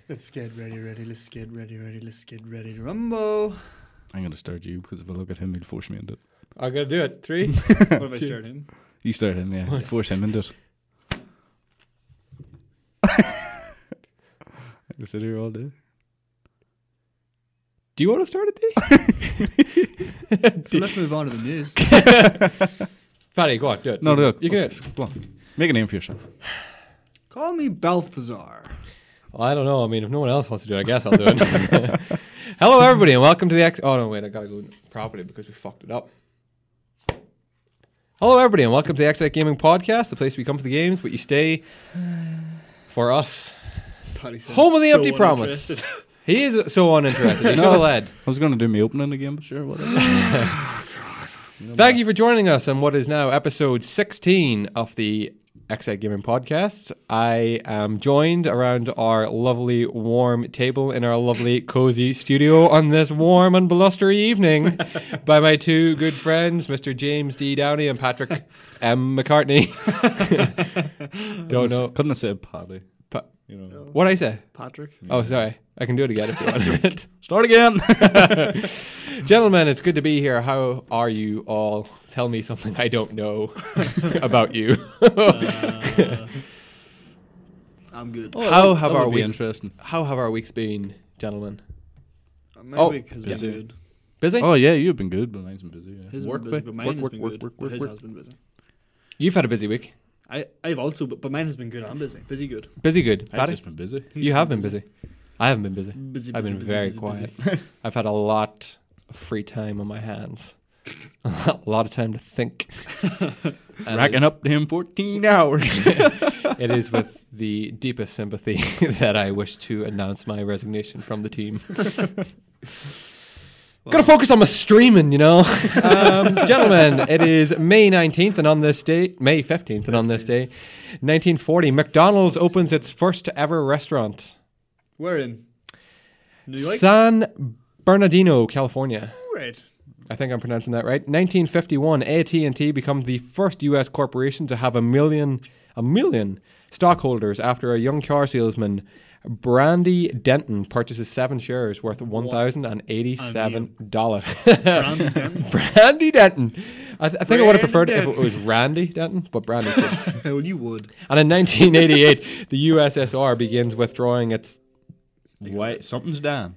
Let's get ready, let's get ready to rumble. I'm going to start you because if I look at him, he'll force me into it. I'm going to do it. 3. What if I start him? You start him, yeah. Force him into it. I can sit here all day. Do you want to start it, So let's move on to the news. Paddy, go on, do it. No, look. You can. Go on. Make a name for yourself. Call me Balthazar. Well, I don't know. I mean, if no one else wants to do it, I guess I'll do it. Hello, everybody, and welcome to the Oh, no, wait. I got to go properly because we fucked it up. Hello, everybody, and welcome to the X-Lite Gaming Podcast, the place we come for the games, but you stay for us. Home of the Empty Promise. He is so uninterested. He's no lad. I was going to do me opening again, but sure, whatever. Thank you for joining us on what is now episode 16 of the X-Lite Gaming Podcast. I am joined around our lovely warm table in our lovely cozy studio on this warm and blustery evening by my two good friends, Mr. James D. Downey and Patrick M. McCartney. Don't know. Couldn't have said Paddy. You know. What'd I say? Patrick. Oh, sorry. I can do it again if you want. Start again. Gentlemen, it's good to be here. How are you all? Tell me something I don't know about you. I'm good. How have our weeks interesting? How have our weeks been, gentlemen? My week has been busy. good. Busy? Oh yeah, you've been good, but mine's been busy. Yeah. His has Work, been busy, but mine has been good. His has been busy. You've had a busy week. I've also, but mine has been good. I'm busy. Busy good. Busy good. I've Paddy? just been busy. You have been busy. I haven't been busy. I've been busy, very busy, quiet. busy. I've had a lot of free time on my hands. A lot of time to think. Racking up them 14 hours. It is with the deepest sympathy that I wish to announce my resignation from the team. Gotta focus on my streaming, you know. Gentlemen, it is May 19th, and on this day, May 15th, and on this day, 1940, McDonald's opens its first ever restaurant. Where in? New York? San Bernardino, California. Right. I think I'm pronouncing that right. 1951, AT&T becomes the first U.S. corporation to have a million stockholders after a young car salesman, Brandy Denton, purchases 7 shares worth $1,087. Brandy Denton? Brandy Denton. I think I would have preferred it if it was Randy Denton, but Brandy's good. Well, you would. And in 1988, the USSR begins withdrawing its Wait, something's down.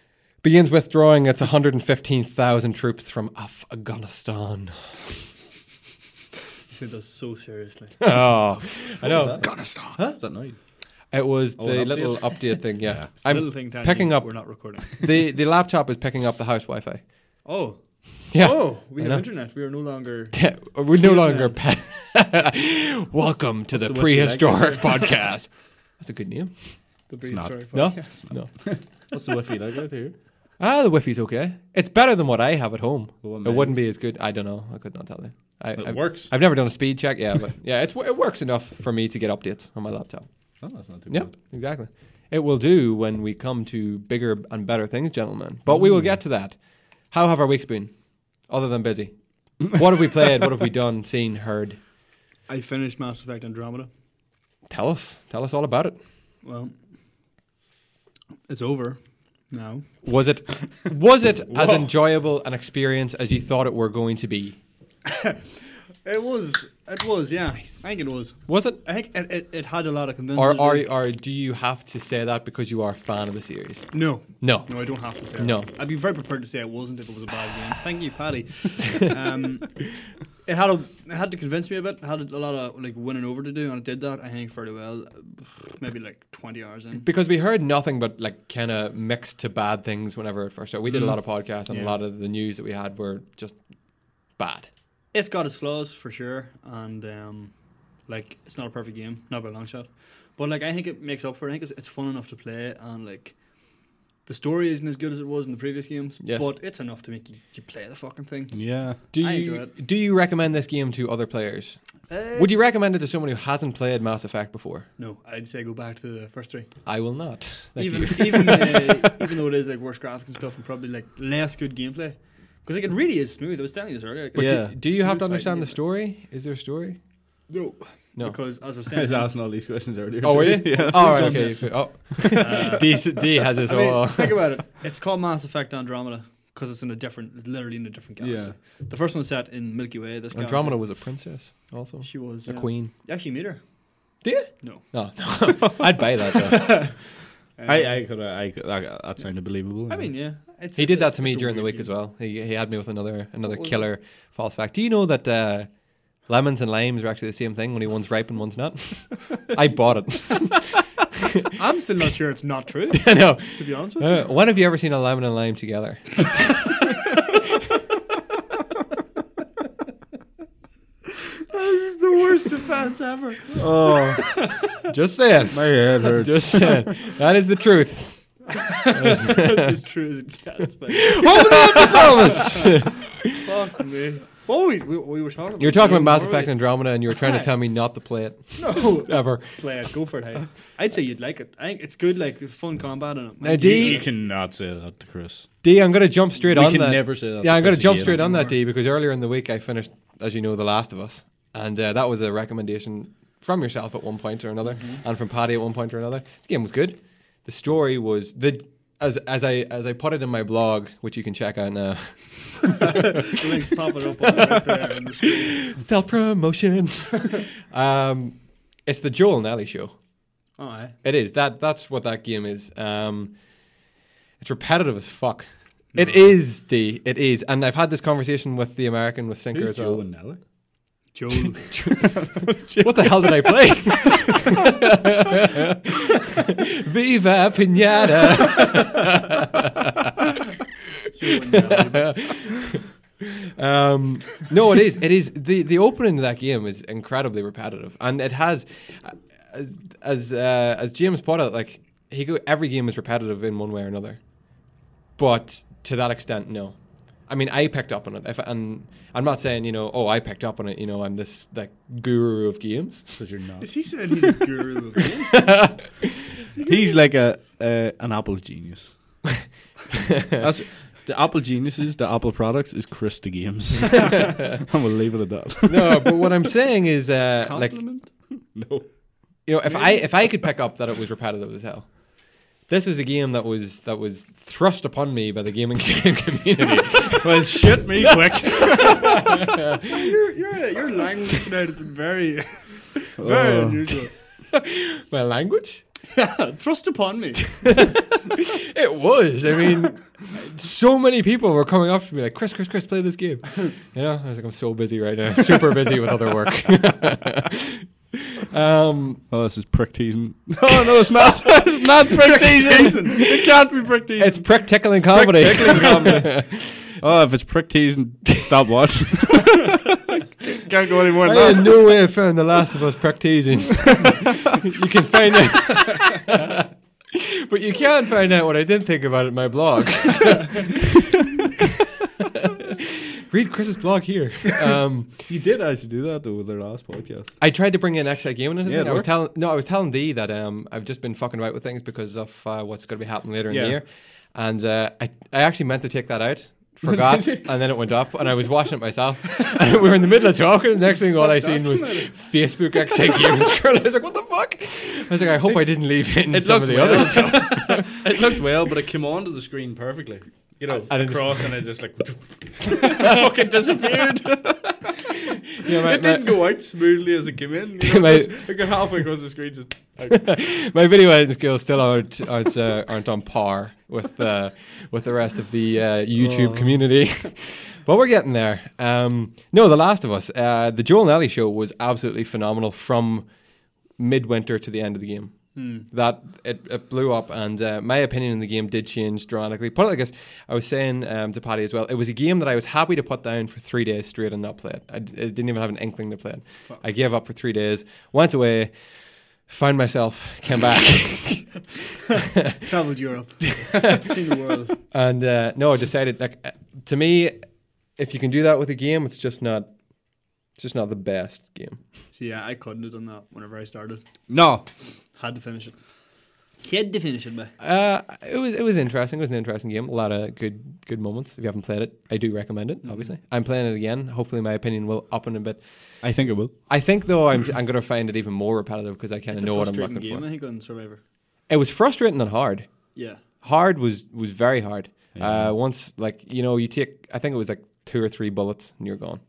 115,000 troops from Afghanistan. You said that so seriously. Oh, I know. Afghanistan. Huh? Is that nice? It was Oh, the an little update thing, yeah. It's a little thing, Tanya, picking up. We're not recording. The laptop is picking up the house Wi-Fi. Oh. Yeah. Oh, we I have know. internet. We are no longer. We're no longer Welcome to the the Wi-Fi prehistoric podcast. That's a good name. The not. prehistoric No? podcast. No. What's the Wi-Fi like out here? The Wi-Fi's okay. It's better than what I have at home. What It wouldn't megs? be as good. I don't know. I could not tell you. It works. I've never done a speed check. Yeah, but yeah, it works enough for me to get updates on my laptop. Oh, that's not too Yeah, bad. exactly. It will do when we come to bigger and better things, gentlemen. But we will get to that. How have our weeks been? Other than busy. What have we played? What have we done, seen, heard? I finished Mass Effect Andromeda. Tell us. Tell us all about it. Well, it's over now. Was it as enjoyable an experience as you thought it were going to be? It was, yeah. I think it was. Was it? I think it had a lot of convincing. Or do you have to say that because you are a fan of the series? No, No. I don't have to say No. that. I'd be very prepared to say it wasn't if it was a bad game. Thank you, Paddy. It had to convince me a bit. It had a lot of like winning over to do, and it did that. I think fairly well. Maybe like 20 hours in. Because we heard nothing but like kind of mixed to bad things whenever it first started. We did a lot of podcasts, and a Yeah. lot of the news that we had were just bad. It's got its flaws for sure, and like it's not a perfect game, not by a long shot. But like I think it makes up for it. I think it's fun enough to play, and like the story isn't as good as it was in the previous games, Yes. but it's enough to make you play the fucking thing. Yeah. Do I you enjoy it. do you recommend this game to other players? Would you recommend it to someone who hasn't played Mass Effect before? No, I'd say go back to the first 3. I will not. Thank Even you. even though it is like worse graphics and stuff, and probably like less good gameplay, because like it really is smooth. I was telling you this earlier. Like, But Yeah. do you have smooth to understand fighting the game. story? Is there a story? No. No. Because as I was I was saying, asking all these questions earlier. Oh, were you? Yeah. Oh, right, Done okay. this. Oh. D has his I mean, whole. think about it. It's called Mass Effect Andromeda because it's literally in a different galaxy. Yeah. The first one's set in Milky Way. This Andromeda was a princess, also. She was A queen. You actually meet her. Do you? No. No. I'd buy that, though. That sounded believable. I mean, yeah. He did that to me it's a during the weird week as game. well. He had me with another What was killer false fact. Do you know that lemons and limes are actually the same thing? Only one's ripe and one's not. I bought it. I'm still not sure it's not true, I know. to be honest with you. When have you ever seen a lemon and lime together? This is the worst defense ever. Oh, just saying. my head hurts. Just saying. That is the truth. That's as true as it gets, but Promise. fuck me. What we were talking about? You were talking about Mass Were Effect we? Andromeda, and you were trying to tell me not to play it No. ever. Play it. Go for it, hey. I'd say you'd like it. I think it's good, like fun combat in it. Now, D- You cannot say that to Chris. D, I'm going to jump straight We on can that. never say that. Yeah, I'm going to Chris jump again. straight on that, anymore. D, because earlier in the week I finished, as you know, The Last of Us, and that was a recommendation from yourself at one point or another, and from Paddy at one point or another. The game was good. The story was as I put it in my blog, which you can check out now. The link's popping up right there on the screen. Self promotion. It's the Joel and Ellie show. Oh, aye. It is. That's what that game is. It's repetitive as fuck. It is, D. It is. And I've had this conversation with the American, with Sinker Who's as well. Joe and Nelly? Joel. What the hell did I play? Viva Pinata. No, it is. It is. The opening of that game is incredibly repetitive, and it has, as James put it, like every game is repetitive in one way or another, but to that extent, no. I mean, I picked up on it, and I'm not saying I picked up on it. I'm this like guru of games. Because you're not. Is he saying he's a guru of games? He's like an Apple genius. That's the Apple geniuses, the Apple products is Chris the Games. And we'll leave it at that. No, but what I'm saying is, like, Compliment? No. if I could pick up that it was repetitive as hell. This was a game that was thrust upon me by the gaming community. Well, shit me quick. Your language tonight has been very, very unusual. My language? Thrust upon me. It was. I mean, so many people were coming up to me like, Chris, play this game. I was like, I'm so busy right now. Super busy with other work. This is prick teasing. No, it's not. It's not prick teasing. It can't be prick teasing. It's prick tickling comedy. Tickling comedy. If it's prick teasing, stop watching. Can't go any more than I had that. no way I found The Last of Us prick teasing. You can find out. But you can find out what I did think about it in my blog. Read Chris's blog here. You did actually do that though with their last podcast. I tried to bring in extra gaming into Yeah, it. it I was telling Dee that I've just been fucking about with things because of what's going to be happening later in the year, and I actually meant to take that out. Forgot, and then it went up, and I was watching it myself. And we were in the middle of talking. And the next thing all I seen was Facebook XA Games Girl. I was like, "What the fuck?" I was like, "I hope I didn't leave in some of the other stuff." It looked well, but it came onto the screen perfectly. I didn't- Across, and it just like fucking disappeared. Yeah, It didn't go out smoothly as it came in. It got halfway across the screen. Just my video editing skills still aren't on par with the rest of the YouTube community, but we're getting there. No, The Last of Us, the Joel and Ellie show was absolutely phenomenal from midwinter to the end of the game. That it blew up, and my opinion in the game did change dramatically. Put it like this: I was saying to Paddy as well, it was a game that I was happy to put down for 3 days straight and not play it. I didn't even have an inkling to play it. I gave up for 3 days, went away, found myself, came back, Travelled Europe. Seen the world. and no, I decided, like, to me, if you can do that with a game, it's just not the best game. So yeah, I couldn't have done that whenever I started. no. Had to finish it. He had to finish it, man. It was interesting. It was an interesting game. A lot of good moments. If you haven't played it, I do recommend it. Obviously, I'm playing it again. Hopefully, my opinion will up in a bit. I think it will. I think though I'm going to find it even more repetitive because I kind of know what I'm looking game, for. I think on Survivor. It was frustrating and hard. Yeah. Hard was very hard. Yeah. Once, like, you take, I think it was like 2 or 3 bullets and you're gone.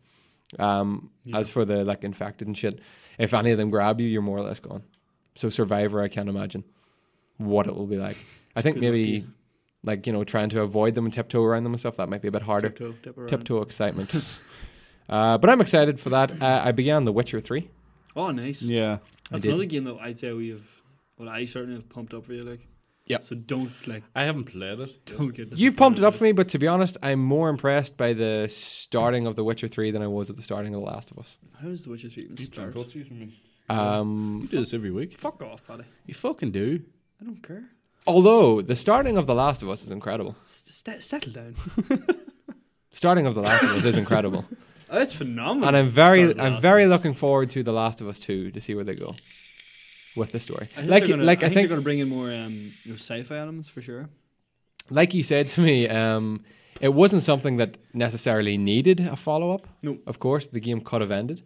As for the like infected and shit, if any of them grab you, you're more or less gone. So Survivor, I can't imagine what it will be like. I think maybe like, trying to avoid them and tiptoe around them and stuff, that might be a bit harder. Tiptoe excitement. But I'm excited for that. I began The Witcher 3. Oh, nice. Yeah. That's another game that I'd say I certainly have pumped up for you, like. Yep. So don't, like. I haven't played it. Don't get this. You've pumped it up for me, but to be honest, I'm more impressed by the starting of The Witcher 3 than I was at the starting of The Last of Us. How's The Witcher 3 even start? You do this every week. Fuck off, Paddy. You fucking do. I don't care. Although, the starting of The Last of Us is incredible. Settle down. Starting of The Last of Us is incredible. Oh, it's phenomenal. And I'm very looking forward to The Last of Us 2 to see where they go with the story. I think they're going to bring in more sci-fi elements for sure. Like you said to me, it wasn't something that necessarily needed a follow-up. No. Of course, the game could have ended.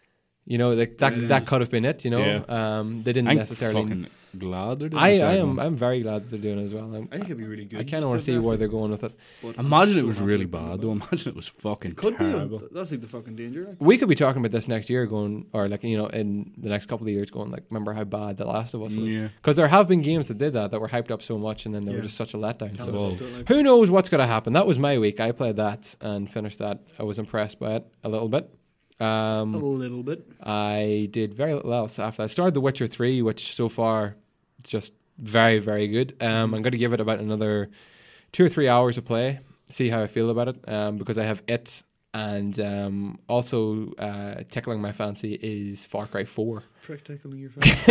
That could have been it. Yeah. They didn't necessarily. Fucking glad they're doing it. I'm very glad that they're doing it as well. I think it'd be really good. I kind of want to see where they're going with it. Imagine it was really bad though. Imagine it was fucking terrible. That's like the fucking danger. Like. We could be talking about this next year, in the next couple of years, going like, remember how bad The Last of Us was? Yeah. Because there have been games that did that were hyped up so much, and then they were just such a letdown. So Well, who knows what's going to happen? That was my week. I played that and finished that. I was impressed by it a little bit. A little bit. I did very little else after. I started The Witcher 3, which so far is just very, very good. I'm going to give it about another 2 or 3 hours of play, see how I feel about it, because I have it, and also tickling my fancy is Far Cry 4. Prick tickling your face.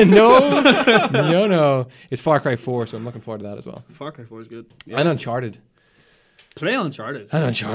No. It's Far Cry 4, so I'm looking forward to that as well. Far Cry 4 is good. Yeah. And Uncharted. Play Uncharted.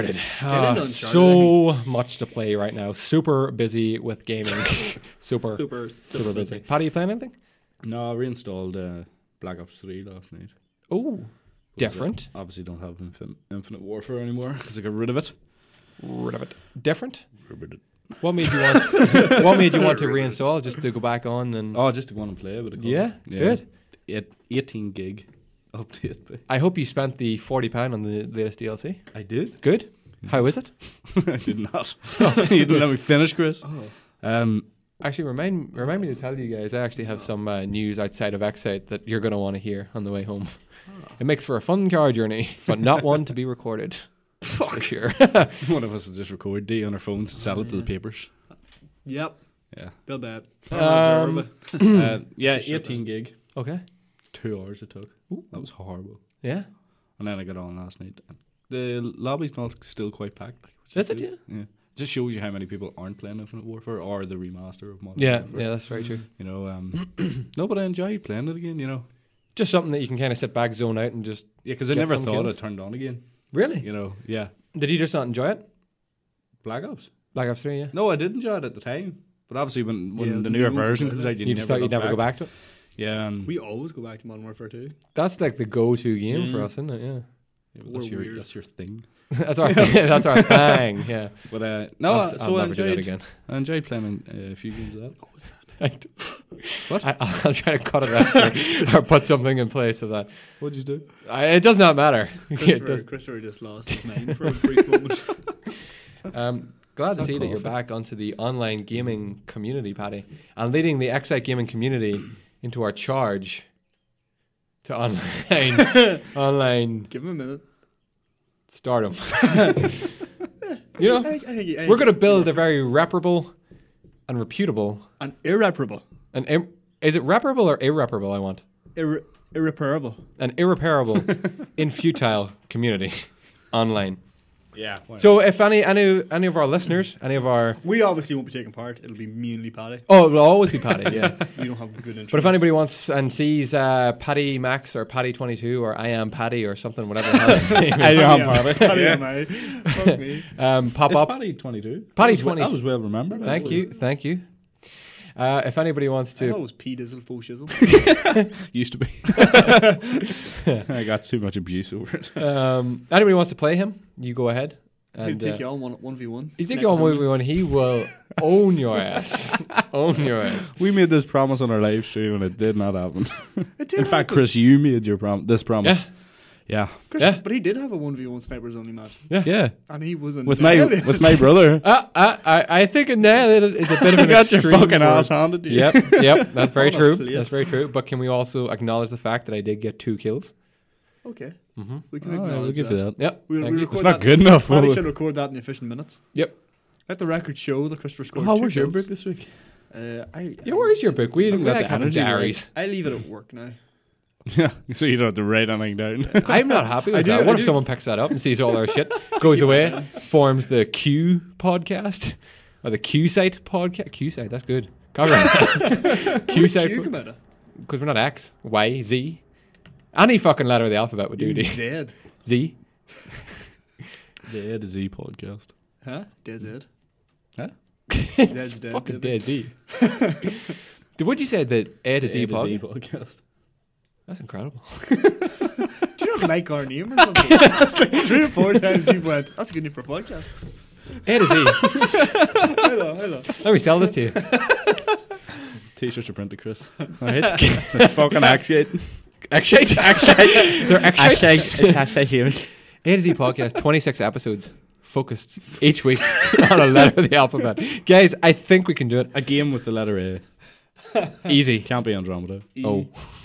So much to play right now. Super busy with gaming. super busy. Pat, are you playing anything? No, I reinstalled Black Ops 3 last night. Oh, different. Obviously don't have Infinite Warfare anymore because I got rid of it. Different? Rid of it. What made you want to reinstall? Just to go back on and... Oh, just to go on and play with it. Yeah, good. 18 gig update. I hope you spent the £40 on the latest DLC. I did. Good. How is it? I did not. You didn't let me finish, Chris. Actually, remind me to tell you guys, I actually have some news outside of Excite that you're going to want to hear on the way home. It makes for a fun car journey, but not one to be recorded. Fuck. For sure. One of us will just record D on our phones and sell it to the papers. Yep. Yeah. They'll bet. 18 gig. Okay. 2 hours it took. Ooh. That was horrible. Yeah. And then I got on last night. The lobby's still quite packed. Is it? Yeah. Yeah. It just shows you how many people aren't playing Infinite Warfare or the remaster of Modern Warfare. Yeah, that's very true. No, but I enjoyed playing it again, Just something that you can kind of sit back, zone out, and just... Yeah, because I never thought it turned on again. Really? Yeah. Did you just not enjoy it? Black Ops? Black Ops 3, yeah. No, I did enjoy it at the time. But obviously when the newer version comes out, you just thought you'd never go back to it? Yeah. We always go back to Modern Warfare 2. That's like the go-to game for us, isn't it? Yeah. That's your thing. That's our thing, yeah. But I'll never do that again. I enjoyed playing a few games of that. What was that? What? I'll try to cut it out or put something in place of that. What'd you do? It does not matter. Christopher just lost his mind for a brief moment. Glad to see that you're back onto the online gaming community, Paddy, and leading the Excite gaming community into our charge to online. Give him a minute. Stardom. We're going to build a very reparable and reputable and irreparable. Is it reparable or irreparable? I want irreparable. An irreparable, infutile community online. Yeah. So if any of our listeners, we obviously won't be taking part. It'll be me and Lee Paddy. Oh, it will always be Paddy. Yeah. We don't have a good intro. But if anybody wants and sees Paddy Max or Paddy 22 or I am Paddy or something, whatever the hell his name is. I am Paddy. Paddy am I. Fuck me. Pop it's up. Paddy 22. Paddy 22. That was well remembered. Thank you. If anybody wants I thought it to, was P Dizzle Faux Shizzle. Used to be. I got too much abuse over it. anybody wants to play him, you go ahead. He'll And take you on 1v1. you think you're on everyone, he will own your ass. Own your ass. We made this promise on our live stream and it did not happen. It did In fact, happen. Chris, you made this promise. Yeah. Chris, Yeah. but he did have a 1v1 snipers only match, Yeah. and he was With my brother. I think a nail is a bit of You an got your extreme fucking word. ass handed to you. Yep, that's very On a true. plate. That's very true. But can we also acknowledge the fact that I did get 2 kills? Okay, Mm-hmm. we can Oh, yeah, acknowledge we'll give that. you that. Yep. We thank you. record It's not that- good enough. Probably will should it? record that in the efficient minutes. Yep. Let the record show that Christopher scored How 2 was your kills. book this week? Yeah, where is your book? We I've got like the having energy diaries. I leave it at work now. Yeah. So you don't have to write anything down. I'm not happy with do, that. I What if do. someone picks that up and sees all our shit, goes away, forms the Q podcast or the Q site podcast? Q site, that's good. Copyright. Q You site, come out of. because we're not X, Y, Z. Any fucking letter of the alphabet would do. You D. dead. Z. The A to Z podcast. Huh? Dead. Huh? Dead's dead. Fucking baby. dead Z. Would you say that A to Z A to Z podcast? podcast. That's incredible. Do you not like our name or something? It's like 3 or 4 times you went, that's a good name for a podcast. A to Z. Hello. Let me sell this to you. T-shirts are printed, Chris. Right? Fucking X-Gate. X-Shite? X-Shite. They're X-Shite. Hashtag human. A to Z podcast, 26 episodes, focused each week on a letter of the alphabet. Guys, I think we can do it. A game with the letter A. Easy. Can't be Andromeda. Oh.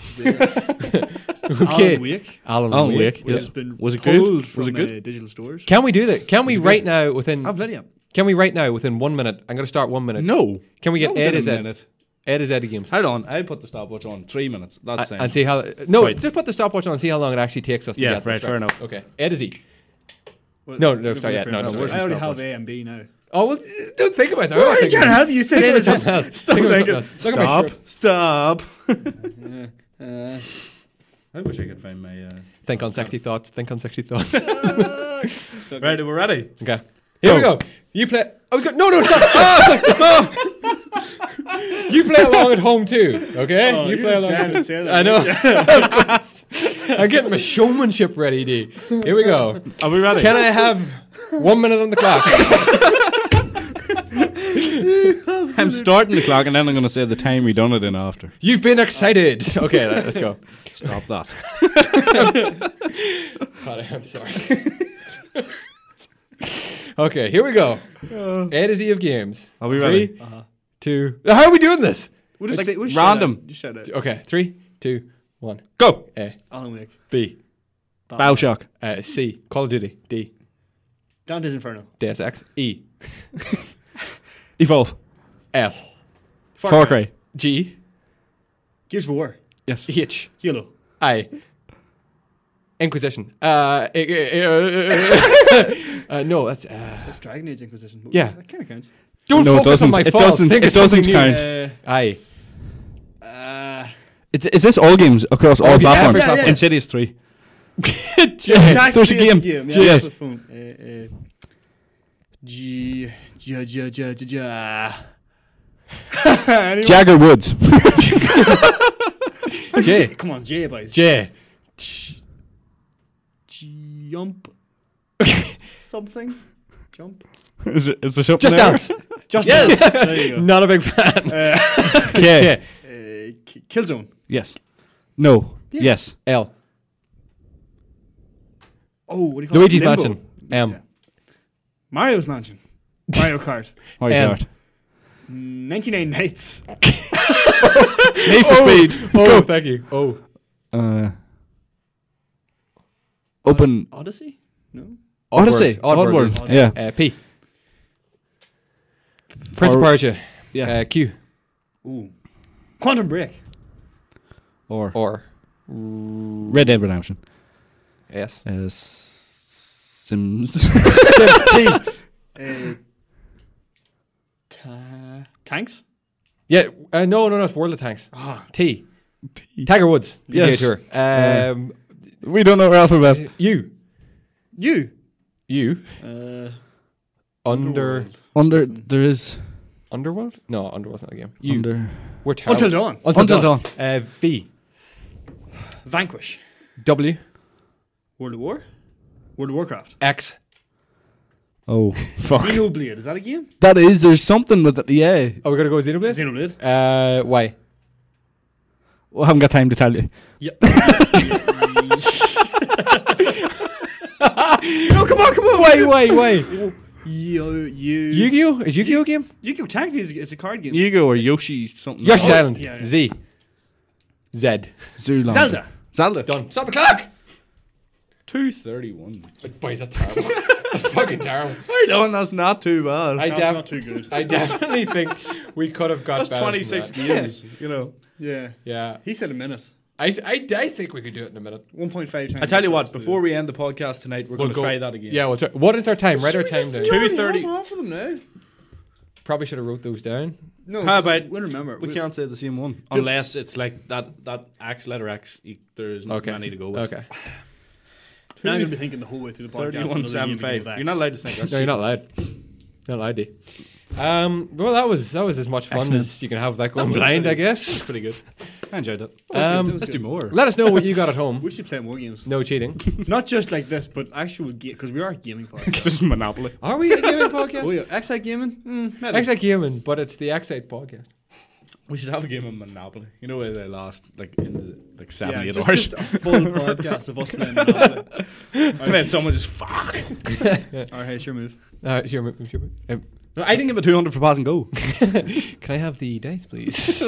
Alan Okay. Wake. Alan Alan Wake. Wake, Which yes. has been Was it good? pulled Was from it good? digital stores. Can we do that? Can we right now within? I've let you. Can we right now within 1 minute? I'm going to start 1 minute. No. Can we get That was A in to a Z? minute. A to Z games. Hold on. I put the stopwatch on 3 minutes. That's And see how. No, Right. just put the stopwatch on and see how long it actually takes us to Yeah, get this right, fair enough. Okay. A to Z. Well, No, sorry, yeah, no, where's I the already have stopwatch? A and B now. Oh, well, don't think about that. Well, you can't have. You said Think A about to something Z. else. Think about something else. Look at my Stop. shirt. Stop. I wish I could find my. Think on sexy thoughts. Think on sexy thoughts. Right, we're ready. Okay. Here we go. You play. I was going. No, stop. Oh. You play along at home too. Okay. Oh, you you're play just along. trying to say that, I know. I'm getting my showmanship ready, D. Here we go. Are we ready? Can I have 1 minute on the clock? I'm starting the clock and then I'm going to say the time we done it in after. You've been excited. Okay, let's go. Stop that. God, I'm sorry. Okay, here we go. A to Z of games. Are we 3, ready? 2. How are we doing this? We'll just say, we'll just random. shout out. Just shout out. Okay, 3, 2, 1. Go. A. Alan Wake. B. Bioshock. C. Call of Duty. D. Dante's Inferno. Deus Ex. E. Evolve. F. Far Cry. G. Gears of War. Yes. H. Halo. I. Inquisition. No, that's. That's Dragon Age Inquisition. Yeah. That kind of counts. Don't No, it focus on doesn't. my It fault. doesn't. Think It of something doesn't new. count. I. Is this all games across all yeah, platforms? every platform. Insidious 3. Exactly. There's a game. Yeah, Yes. that's the phone. G. Anyway. Jagger Woods. J. Come on, J, boys. J. Jump. Something. Jump. Is it something Just there? Dance. Just Yes. Dance. There you go. Not a big fan. K. Killzone. Yes. No. Yeah. Yes. L. Oh, what do you call Luigi's it? Limbo. Mansion. M. Yeah. Mario's Mansion. Mario Kart. Mario M. Kart. 99 Nights. Need for Speed. Oh, thank you. Oh. Open. Odyssey? No. Odyssey. Oddworld. Oddworld. Yeah. P. Prince of Or- Persia. Yeah. Q. Ooh. Quantum Break. Or. Red Dead Redemption. S. Sims. T. Tanks? Yeah. No. It's World of Tanks. Ah. T. Tiger Woods. Yes. Tour. We don't know our alphabet. U. You. U. Uh, Under. There is. Underworld? No, Underworld's not a game. We're Until terrible. Dawn. Until Dawn. V. Vanquish. W. World of War. World of Warcraft. X. Oh, fuck. Xenoblade. Is that a game? That is, there's something with it, yeah. Oh, we're going to go Xenoblade? Xenoblade. Y. Well, I haven't got time to tell you. Yep. No, come on. Wait. Yu-Gi-Oh? Is Yu-Gi-Oh a game? Yu-Gi-Oh! Technically, it's a card game. Yu-Gi-Oh! Or Yoshi something. Yoshi's Island. yeah. Z. Z. Zoolander. Zelda. Done. Stop the clock! 2:31. Boys, that's terrible. That's fucking terrible. I know, and that's not too bad. I That's not too good. I definitely think we could have got That's better than 26 that. games, you know. Yeah. Yeah. He said a minute. I think we could do it in a minute. 1.5 times. I tell you what, before we end the podcast tonight, we're going to go- try that again. Yeah, we'll try. What is our time? Write our time down. 2:30. Half of them now. Probably should have wrote those down. No, How about- we'll remember. We can't say the same one. Unless it's like that X, letter X, there's not Okay. many to go with. Okay. Now I'm going to be thinking the whole way through the podcast. 31.75. You're not allowed to think that. No, you're not allowed. Not allowed to. Well, that was as much fun X-Men. as you can have that going was blind, pretty- I guess. Pretty good. I enjoyed it. Let's do more. Let us know what you got at home. We should play more games. No cheating. Not just like this, but actual game. Because we are a gaming podcast. This is Monopoly. Are we a gaming podcast? Oh yeah, Excite Gaming. Maybe. Excite Gaming, but it's the Excite podcast. We should have a game of Monopoly. You know where they lost like in the, like 7, Yeah, 8 just, hours. just a full podcast of us playing Monopoly. And then someone just fuck. Alright, hey, it's your move. Sure. No, I didn't give it 200 for pass and go. Can I have the dice, please?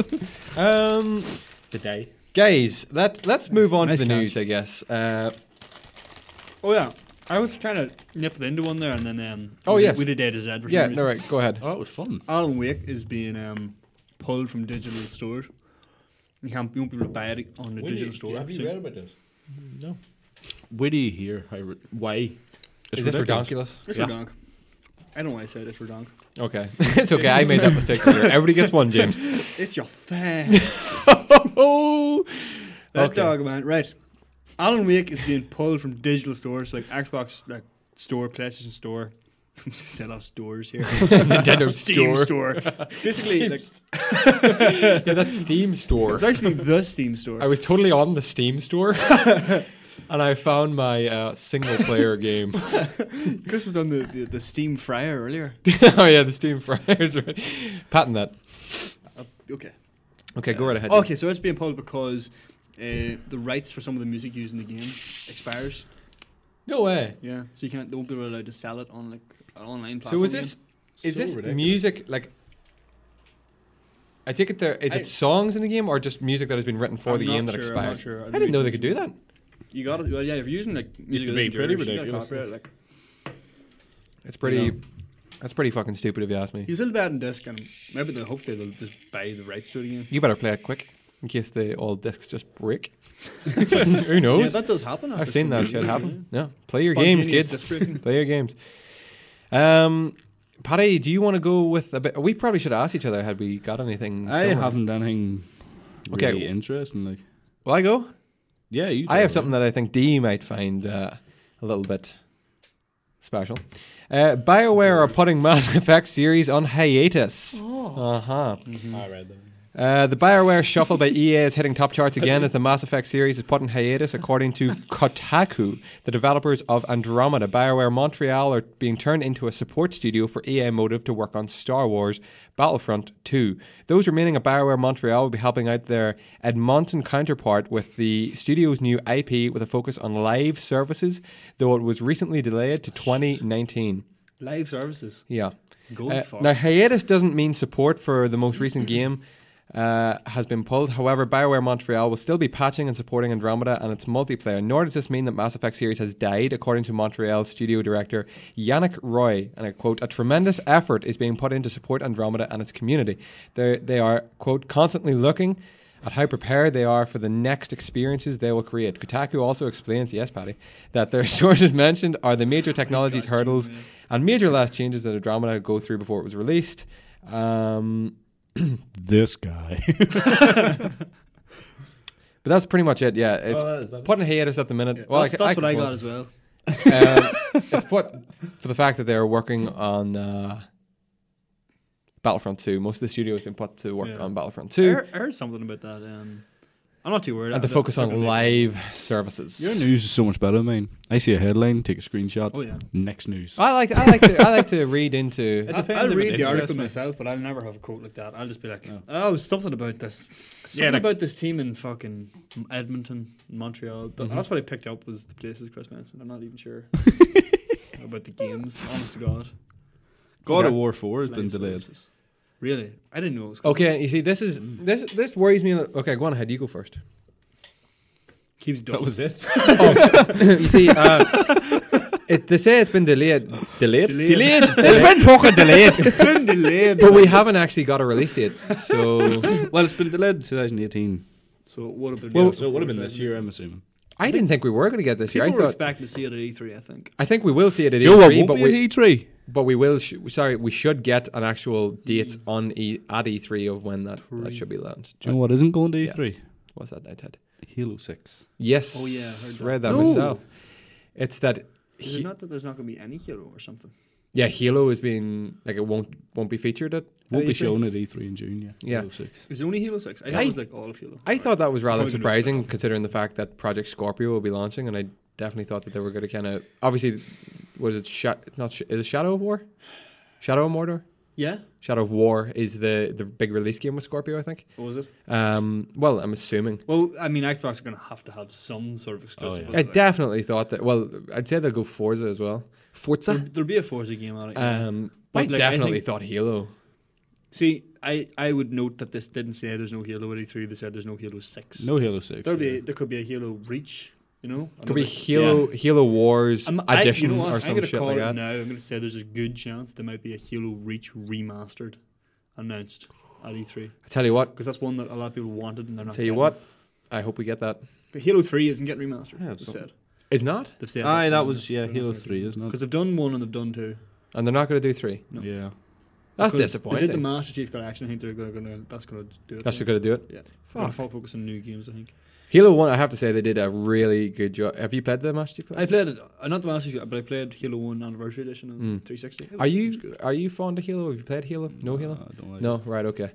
The day. Guys, let's move on Nice to the catch. news, I guess. Oh yeah, I was kind of nipped into one there, and then Oh, we, yes. we did A to Z. For Yeah, some reason. no, right, go ahead. Oh, it was fun. Alan Wake is being pulled from digital stores. You won't be able to buy it on the digital store. about this? No. Witty here. Why? Is this redonkulous? It's Yeah. for donk. I don't know why I said it's for donk. Okay. It's okay, I made that mistake earlier. Everybody gets one, James. It's your fan. Oh! That Okay. dog, man. Right. Alan Wake is being pulled from digital stores like Xbox store, PlayStation Store. I'm just saying a lot of stores here. Nintendo Steam Store. store. Basically, like, Yeah, that's Steam Store. it's actually the Steam store. I was totally on the Steam Store. And I found my single-player game. Chris was on the Steam Fryer earlier. Oh yeah, the Steam Fryers. Right. Patent that. Okay. Okay, go right ahead. Okay, so it's being pulled because the rights for some of the music used in the game expires. No way. Yeah, so you can't. They won't be allowed to sell it on like an online So platform. is this So this ridiculous. music like? I take it is it songs in the game or just music that has been written for I'm the not game that sure, I'm expired? not sure. I didn't know they could do that. You got it. Well, yeah, if you're using like music, to that be isn't pretty yours, you gotta ridiculous. copyright it, like. It's pretty. You know. That's pretty fucking stupid if you ask me. He's still bad in disc, and maybe hopefully they'll just buy the rights to it again. You better play it quick in case the old discs just break. Who knows? Yeah, that does happen. I've seen that shit happen. Yeah, play your games, Spontaneous kids. disc breaking. Play your games. Paddy, do you want to go with a bit? We probably should ask each other. Had we got anything? I similar? haven't done anything Okay. really interesting. Like, Will I go? yeah, you. I have something that I think Dee might find a little bit special. BioWare are putting Mass Effect series on hiatus. Uh-huh. I read that. The BioWare shuffle by EA is hitting top charts again as the Mass Effect series is put on hiatus, according to Kotaku. The developers of Andromeda, BioWare Montreal, are being turned into a support studio for EA Motive to work on Star Wars Battlefront 2. Those remaining at BioWare Montreal will be helping out their Edmonton counterpart with the studio's new IP with a focus on live services, though it was recently delayed to 2019. Live services. Yeah. Going for. Now, hiatus doesn't mean support for the most recent game has been pulled. However, BioWare Montreal will still be patching and supporting Andromeda and its multiplayer. Nor does this mean that Mass Effect series has died, according to Montreal studio director Yannick Roy. And I quote, "A tremendous effort is being put in to support Andromeda and its community. They are, quote, constantly looking at how prepared they are for the next experiences they will create." Kotaku also explains, yes, Paddy, that their sources mentioned are the major technologies hurdles and major last changes that Andromeda go through before it was released. This guy. But that's pretty much it. Yeah, it's Is that put in hiatus at the minute. Yeah, Well, that's what I got as well. It's put for the fact that they're working on Battlefront 2. Most of the studio has been put to work Yeah. on Battlefront I 2. heard something about that. I'm not too worried. And to focus on live services. Your news is so much better than mine. I see a headline, take a screenshot. Oh yeah. Next news. I like to read into. I'll if read it the article interests me. myself, but I'll never have a quote like that. I'll just be like, No. oh, something about this. Something like- about this team in fucking Edmonton, Montreal. Mm-hmm. That's what I picked up was the places Chris mentioned. I'm not even sure about the games. Honest to God. God of War 4 has been Live delayed. services. Really? I didn't know it was coming. Okay, you see, this worries me. Okay, go on ahead. You go first. Keeps That dull. was it. You see, they say it's been delayed. Delayed. Delayed. It's been fucking delayed. delayed. But we haven't actually got a release date. So Well, it's been delayed to 2018. So it would have been. Well, So it would have been this year, I'm assuming. I didn't think we were going to get this year. People I were thought. expecting to see it at E3. I think. I think we will see it at Joe, what E3, won't but be we at E3? but we will. We should get an actual date on at E3 of when that should be launched. Do you know what isn't going to Yeah. E3? What's that, Ted? Halo 6. Yes. Oh, yeah, I heard that. read that No. myself. It's that. Is it not that there's not going to be any Halo or something? Yeah, Halo is being like it won't be featured at. Won't be E3. shown at E3 in June, yeah. Yeah. Halo 6. Is it only Halo 6? I thought it was like all of Halo. I thought that was rather Probably gonna surprising spin off. considering the fact that Project Scorpio will be launching, and I definitely thought that they were going to kind of obviously was it is it Shadow of War, Shadow of Mordor, Yeah. Shadow of War is the big release game with Scorpio, I think. What was it? Well, I'm assuming. Well, I mean, Xbox are going to have some sort of exclusive. yeah. with I it, like. definitely thought that. Well, I'd say they'll go Forza as well. Forza. There'll be a Forza game out of it. yeah. I But, like, I definitely think- thought Halo. See, I would note that this didn't say there's no Halo at E3. They said there's no Halo 6. No Halo 6. There could be a Halo Reach. You know, Could be Another- Halo Wars I- edition you know what? or I'm some gonna shit call like it that. now. I'm going to say there's a good chance there might be a Halo Reach remastered announced at E3 I tell you what. because that's one that a lot of people wanted and they're not. Tell you getting. what. I hope we get that. But Halo 3 isn't getting remastered. Yeah, they've so- said. Is not, They've said Aye, that was, yeah, they're not Halo gonna 3, isn't it? Because they've done 1 and they've done 2. and they're not going to do 3. No. Yeah. That's Because disappointing. They did the Master Chief Collection. I think they're going to. That's going to do it. That's just going to do it. Yeah. They're gonna Fuck. focus on new games. I think. Halo 1, I have to say, they did a really good job. Have you played the Master Chief? I played it. Not the Master Chief, but I played Halo 1 Anniversary Edition on 360. It was- Are it was you good. are you fond of Halo? Have you played Halo? No Halo? I don't like No, it. right, okay.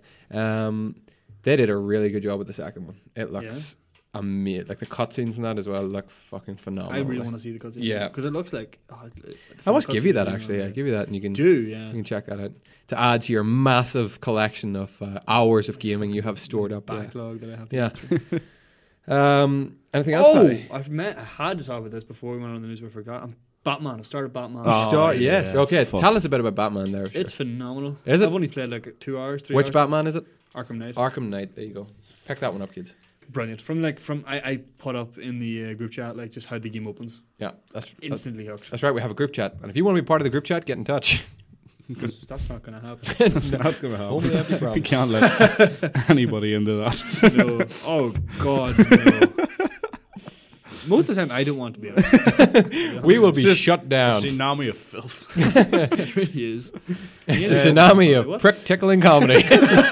They did a really good job with the second one. It looks amazing. Like the cutscenes and that as well look fucking phenomenal. I really like. want to see the cutscene. Yeah. because it looks like. I must give you that actually. I give you that, and you can Yeah. you can check that out to add to your massive collection of hours of gaming you have stored up. Yeah. Backlog that I have. To Yeah. get through. Anything else? Oh, Paddy? I had to talk about this before we went on the news, but I forgot. Batman. I started Batman. Oh, Start. yeah, Yes. Okay. fuck. Tell us a bit about Batman there. Sure. It's phenomenal. Is it? I've only played like 2 hours, 3 Which hours. Batman is it? Arkham Knight. Arkham Knight. There you go. Pick that one up, kids. Brilliant. I put up in the group chat like just how the game opens. Yeah, that's Instantly hooked. that's right. We have a group chat, and if you want to be part of the group chat, get in touch. Because that's not going to happen. It's not going to happen. Only happy We problems. can't let anybody into that. No. Oh God. No. Most of the time, I don't want to be out. We will be It's just shut down. Tsunami of filth. It really is. It's a tsunami of What? prick tickling comedy.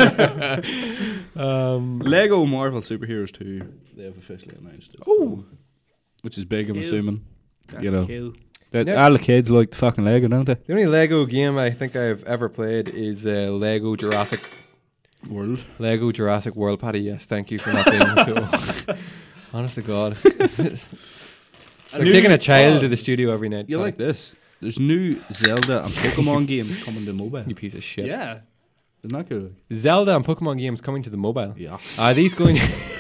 Lego Marvel Superheroes 2, they have officially announced it. Oh. Which is big, I'm Kill. assuming. That's You know. kill. Yeah. All the kids like the fucking Lego, don't they? The only Lego game I think I've ever played is Lego Jurassic World. World. Paddy, yes, thank you for not being so. Honest to God, they're taking a child to the studio every night. You Paddy. like this? There's new Zelda and Pokemon games coming to mobile. You piece of shit. Yeah. Isn't that cool? Zelda and Pokemon games coming to the mobile. Yeah. Are these going?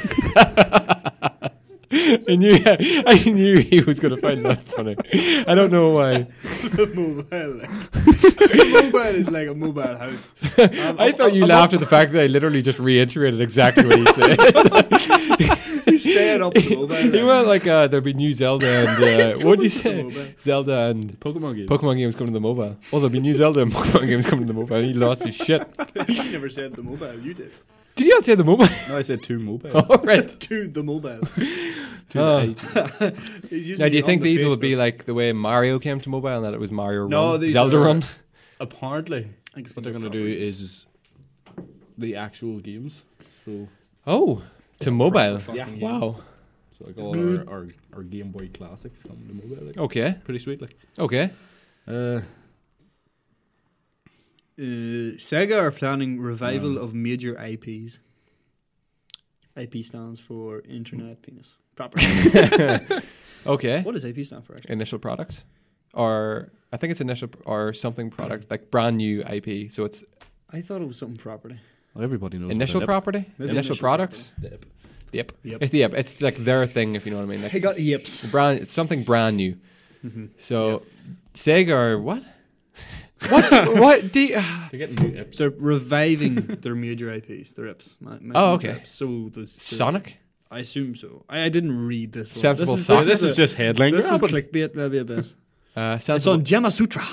I knew he was going to find that funny. I don't know why. Mobile. Mobile is like a mobile house. I thought you laughed at the fact that I literally just reiterated exactly what he said. He's staying up with the mobile. He went like, there'll be new Zelda and what did you say? Mobile. Zelda and Pokemon games. Pokemon games coming to the mobile. Oh, there'll be new Zelda and Pokemon games coming to the mobile. He lost his shit. You never said the mobile. You did. Did you not say the mobile? No, I said 2 mobile. All right. To the mobile. Oh. He's using Now, do you it think on the these will be Facebook. like the way Mario came to mobile and that it was Mario No, Run? these Zelda are- Run? Apparently, I think it's what they're going to do is the actual games. So, Oh, to mobile. fucking Yeah. game. Wow. so like all our Game Boy classics coming to mobile. Like, Okay. pretty sweet. Like, Okay. Is Sega are planning revival of major IPs. IP stands for Internet Penis. Proper. Okay. What does IP stand for, actually? Initial product, or I think it's initial or something product, like brand new IP. So it's I thought it was something property. Well, everybody knows. initial what property, Maybe initial initial products. Yep. The Yep. Yep. It's the Yep. It's like their thing, if you know what I mean. Like He got yips. it's something brand new. Mm-hmm. So Sega or what? What? They're getting new apps. They're reviving their major IPs, their IPs. Oh, okay. Ips. So the Sonic? I assume so. I didn't read this one. Sensible this is, Sonic. This is just headline. This was grabbing. clickbait maybe a bit. It's Sensible. on Gemma Sutra.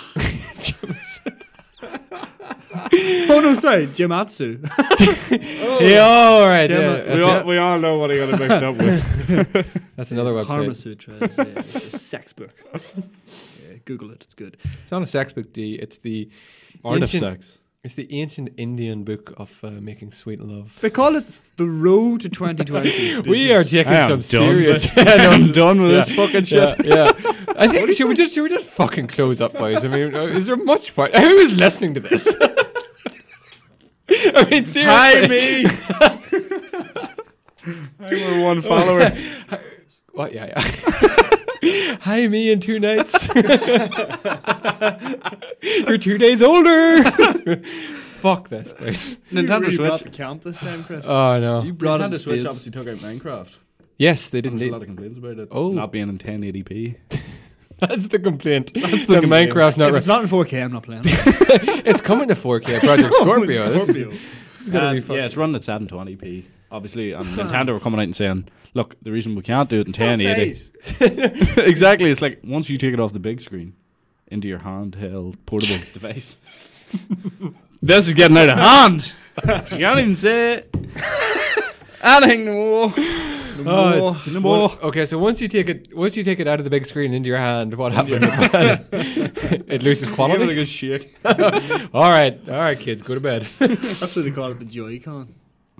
Oh no, sorry, Gematsu. Yeah, all right. Gemma- Yeah, We that's, all know what I got it mixed up with. that's another website. Karma Sutra is it's a sex book. Yeah, Google it; it's good. It's not a sex book, D. It's the Art of ancient- sex. It's the ancient Indian book of making sweet love. They call it the Road to 2020. We are taking I am some done serious. with- I'm done with this fucking shit. Yeah. I think should we just fucking close up, boys? I mean, is there much point? Who is listening to this? I mean, seriously. Hi, me. I'm one follower. What? Yeah. Hi, me in 2 nights. You're 2 days older. Fuck this place. Nintendo really brought Switch. the camp this time, Chris. Oh no. You brought up Nintendo the Switch spades. obviously took out Minecraft. Yes, they There didn't was a need. lot of complaints about it. Oh. Not being in 1080p. That's the complaint. That's the Minecraft's not. If it's not in 4K, I'm not playing. It's coming to 4K. Project Scorpio. Oh, Scorpio. This is gonna be fun. Yeah, it's running at 720p. Obviously, and Nintendo were coming out and saying, "Look, the reason we can't do it in 1080." Exactly. It's like once you take it off the big screen into your handheld portable device. This is getting out of hand. You can't even say it. Anything no more. Oh, it's No more. okay, so once you take it out of the big screen into your hand, what happens? It loses Give it a quality. good shake. all right, kids, go to bed. That's what they call it, the Joy-Con.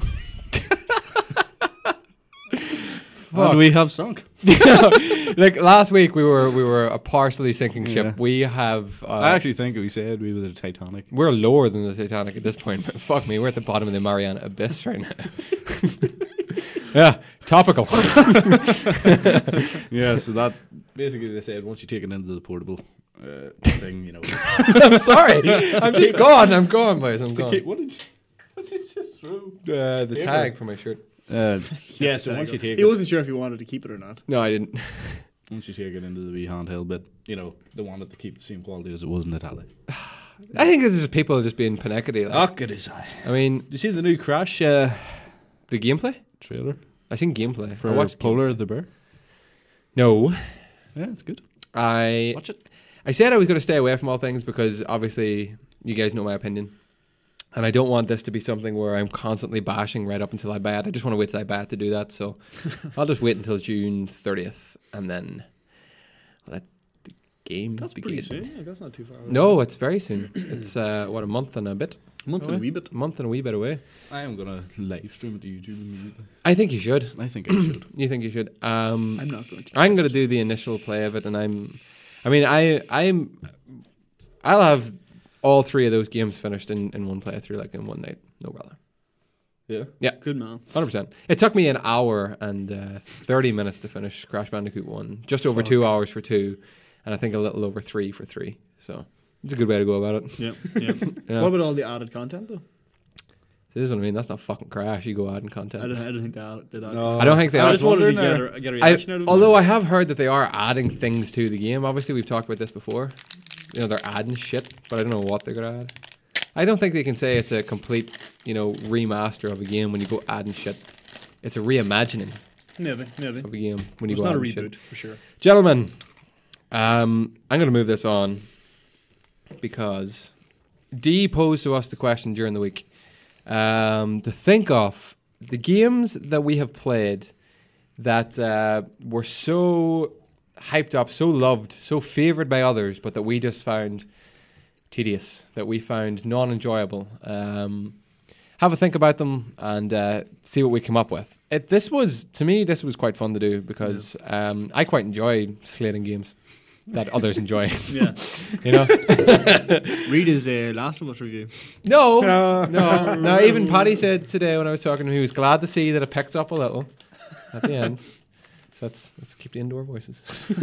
And we have sunk. Like last week, we were a partially sinking ship. Yeah. We have. I actually think we said we were the Titanic. We're lower than the Titanic at this point. But fuck me, we're at the bottom of the Mariana Abyss right now. Yeah, topical. Yeah, so that basically they said once you take it into the portable thing, you know. I'm sorry. I'm just gone. I'm gone, boys. I'm gone. What did you? What's it just through? The Paper. tag for my shirt. Yeah, so once you take He it, wasn't sure if he wanted to keep it or not. No, I didn't. once you take it into the wee handheld bit, you know, they wanted to keep the same quality as it was in the tally. I think this is people just being panicky. Like. good as I. I mean, Did you see the new Crash the gameplay. trailer I seen gameplay. for I watched Polar the Bear? No, Yeah, it's good. I Watch it. I said I was going to stay away from all things because obviously you guys know my opinion, and I don't want this to be something where I'm constantly bashing right up until I buy it. I just want to wait till I buy it to do that. So I'll just wait until June 30th, and then let the games That's begin. pretty soon. Like, that's not too far away. No, it's very soon. It's what, a month and a bit. A month and a wee bit. A month and a wee bit away. I am gonna live stream it to YouTube immediately. I think you should. I think I should. You think you should? I'm not going to. I'm going to do the initial play of it, and I'll have all 3 of those games finished in one playthrough, like in one night, no bother. Yeah. Good man. 100%. It took me an hour and 30 minutes to finish Crash Bandicoot 1, just over 2 hours for 2, and I think a little over 3 for 3. So it's a good way to go about it. Yeah, yeah. Yeah. What about all the added content though? This is what I mean. That's not fucking Crash. You go adding content. I don't think they added. No. I don't think they I are. just wanted to wondering get a reaction out of it. Although I have heard that they are adding things to the game. Obviously, we've talked about this before. You know, they're adding shit, but I don't know what they're gonna add. I don't think they can say it's a complete, remaster of a game when you go adding shit. It's a reimagining Maybe. of a game when you It's go not a adding reboot shit. for sure. Gentlemen, I'm going to move this on because D posed to us the question during the week to think of the games that we have played that were so hyped up, so loved, so favored by others, but that we just found tedious, that we found non-enjoyable. Have a think about them and see what we come up with. To me, this was quite fun to do because I quite enjoy slating games. that others enjoy. Yeah. You know? Read his Last of Us review. No. Even Paddy said today when I was talking to him, he was glad to see that it picked up a little at the end. So let's keep the indoor voices.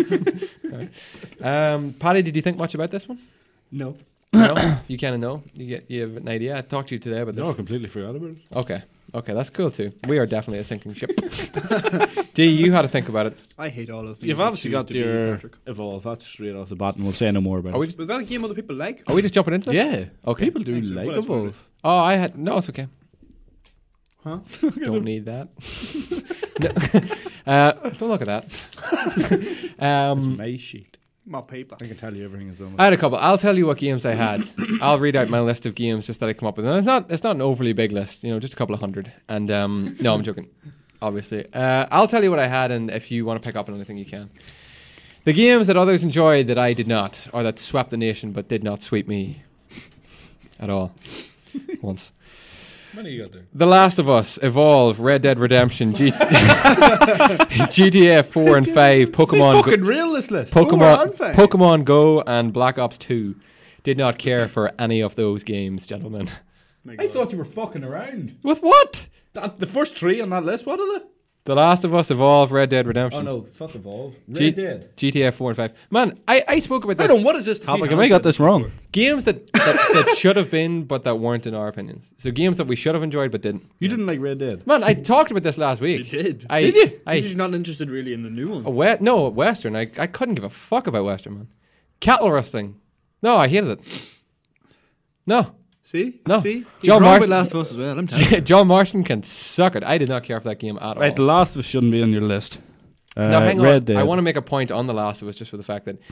Right. Paddy, did you think much about this one? No. No, you kind of know. You have an idea. I talked to you today about this. No, I completely forgot about it. Okay, that's cool too. We are definitely a sinking ship. D, you had to think about it. I hate all of these. You've obviously got your Evolve. That's straight off the bat, and we'll say no more about it. Was that a game other people like? Are we just jumping into this? Yeah. Okay. People do Excellent. like What else was Evolve. Oh, I had no. It's okay. Huh? Don't need that. Don't look at that. It's my sheet. My paper. I can tell you everything is on I had a couple. I'll tell you what games I had. I'll read out my list of games just that I come up with. And it's not an overly big list, just a couple of hundred. And no, I'm joking. Obviously, I'll tell you what I had, and if you want to pick up on anything, you can. The games that others enjoyed that I did not, or that swept the nation but did not sweep me at all. Once. How many you got there? The Last of Us, Evolve, Red Dead Redemption, GTA 4 and 5, Pokemon fucking real this list. Pokemon Go, and Black Ops 2. Did not care for any of those games, gentlemen. I thought you were fucking around. With what? The first three on that list, what are they? The Last of Us, Evolve, Red Dead Redemption. Oh no, fuck Evolve. Red Dead. GTA 4 and 5. Man, I spoke about this. What is this topic? Have I got this wrong? Games that should have been, but that weren't in our opinions. So games that we should have enjoyed, but didn't. You didn't like Red Dead? Man, I talked about this last week. You did. Did you? He's not interested really in the new one. No, Western. I couldn't give a fuck about Western, man. Cattle wrestling. No, I hated it. No. See? No. See? John He's wrong Marston- with Last of Us as well, I'm telling you. John Marston can suck it. I did not care for that game at Right, all. The Last of Us shouldn't be on your list. Now, hang on. Red Dead. I want to make a point on The Last of Us just for the fact that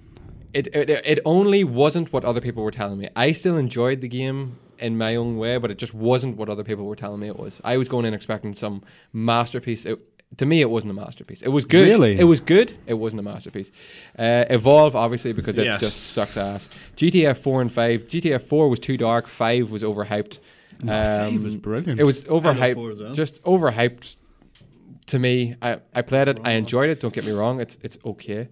it only wasn't what other people were telling me. I still enjoyed the game in my own way, but it just wasn't what other people were telling me it was. I was going in expecting some masterpiece. To me, it wasn't a masterpiece. It was good. Really? It was good. It wasn't a masterpiece. Evolve, obviously, because it Yes. just sucked ass. GTA 4 and 5. GTA 4 was too dark. 5 was overhyped. 5 was brilliant. It was I love 4 as overhyped. well. Just overhyped to me. I played it. I enjoyed it. Don't get me wrong. It's okay.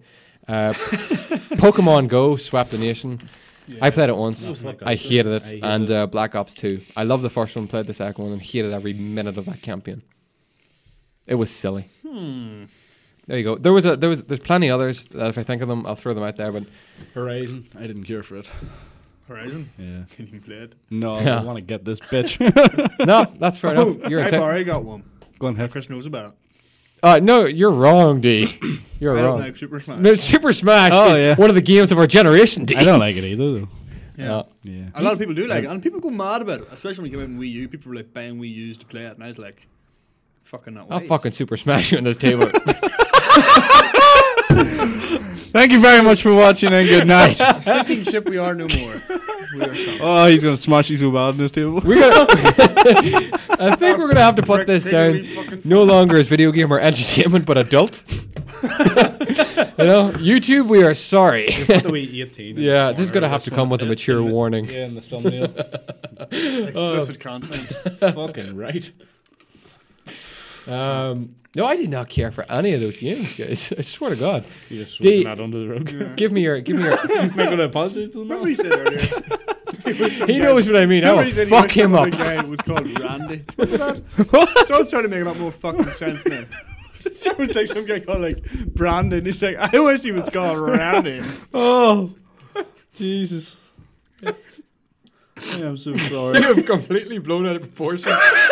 Pokemon Go swept the nation. I played it once. I hated it. And Black Ops 2. I love the first one. Played the second one and hated every minute of that campaign. It was silly. There you go. There's plenty others that if I think of them, I'll throw them out there. But Horizon. I didn't care for it. Horizon? Yeah. Didn't even play it. No, Yeah. I want to get this bitch. no, that's fair enough. You're I've entitled. already got one. Go on, head. Chris knows about it. No, you're wrong, D. You're I don't wrong. like Super Smash. No, Super Smash Oh, is yeah. one of the games of our generation, D. I don't like it either, though. Yeah. Yeah. A lot of people do like it, and people go mad about it, especially when it came out in Wii U. People were like buying Wii U's to play it, and I was like, fucking not I'll wise. fucking Super Smash you on this table. Thank you very much for watching and good night. Sinking ship we are no more. We are sunk. Oh, he's going to smash you so bad on this table. We're gonna, I think we're going to have to put this Take a wee down fucking no longer as video game or entertainment, but adult. YouTube, we are sorry. Put the wee 18. Yeah, this is going to have to come with a mature warning. Yeah, in the thumbnail. explicit content. Fucking right. No, I did not care for any of those games, guys. I swear to God. You just D- sweeping that under the rug. Yeah. Give me your. Am I going to apologize to them Remember now? he said earlier? He knows what I mean. I will fuck him up. The guy was called Randy. Remember that? So I was trying to make a lot more fucking sense now. It was like some guy called like Brandon. He's like, I wish he was called Randy. Oh, Jesus. I'm so sorry. You have completely blown out of proportion.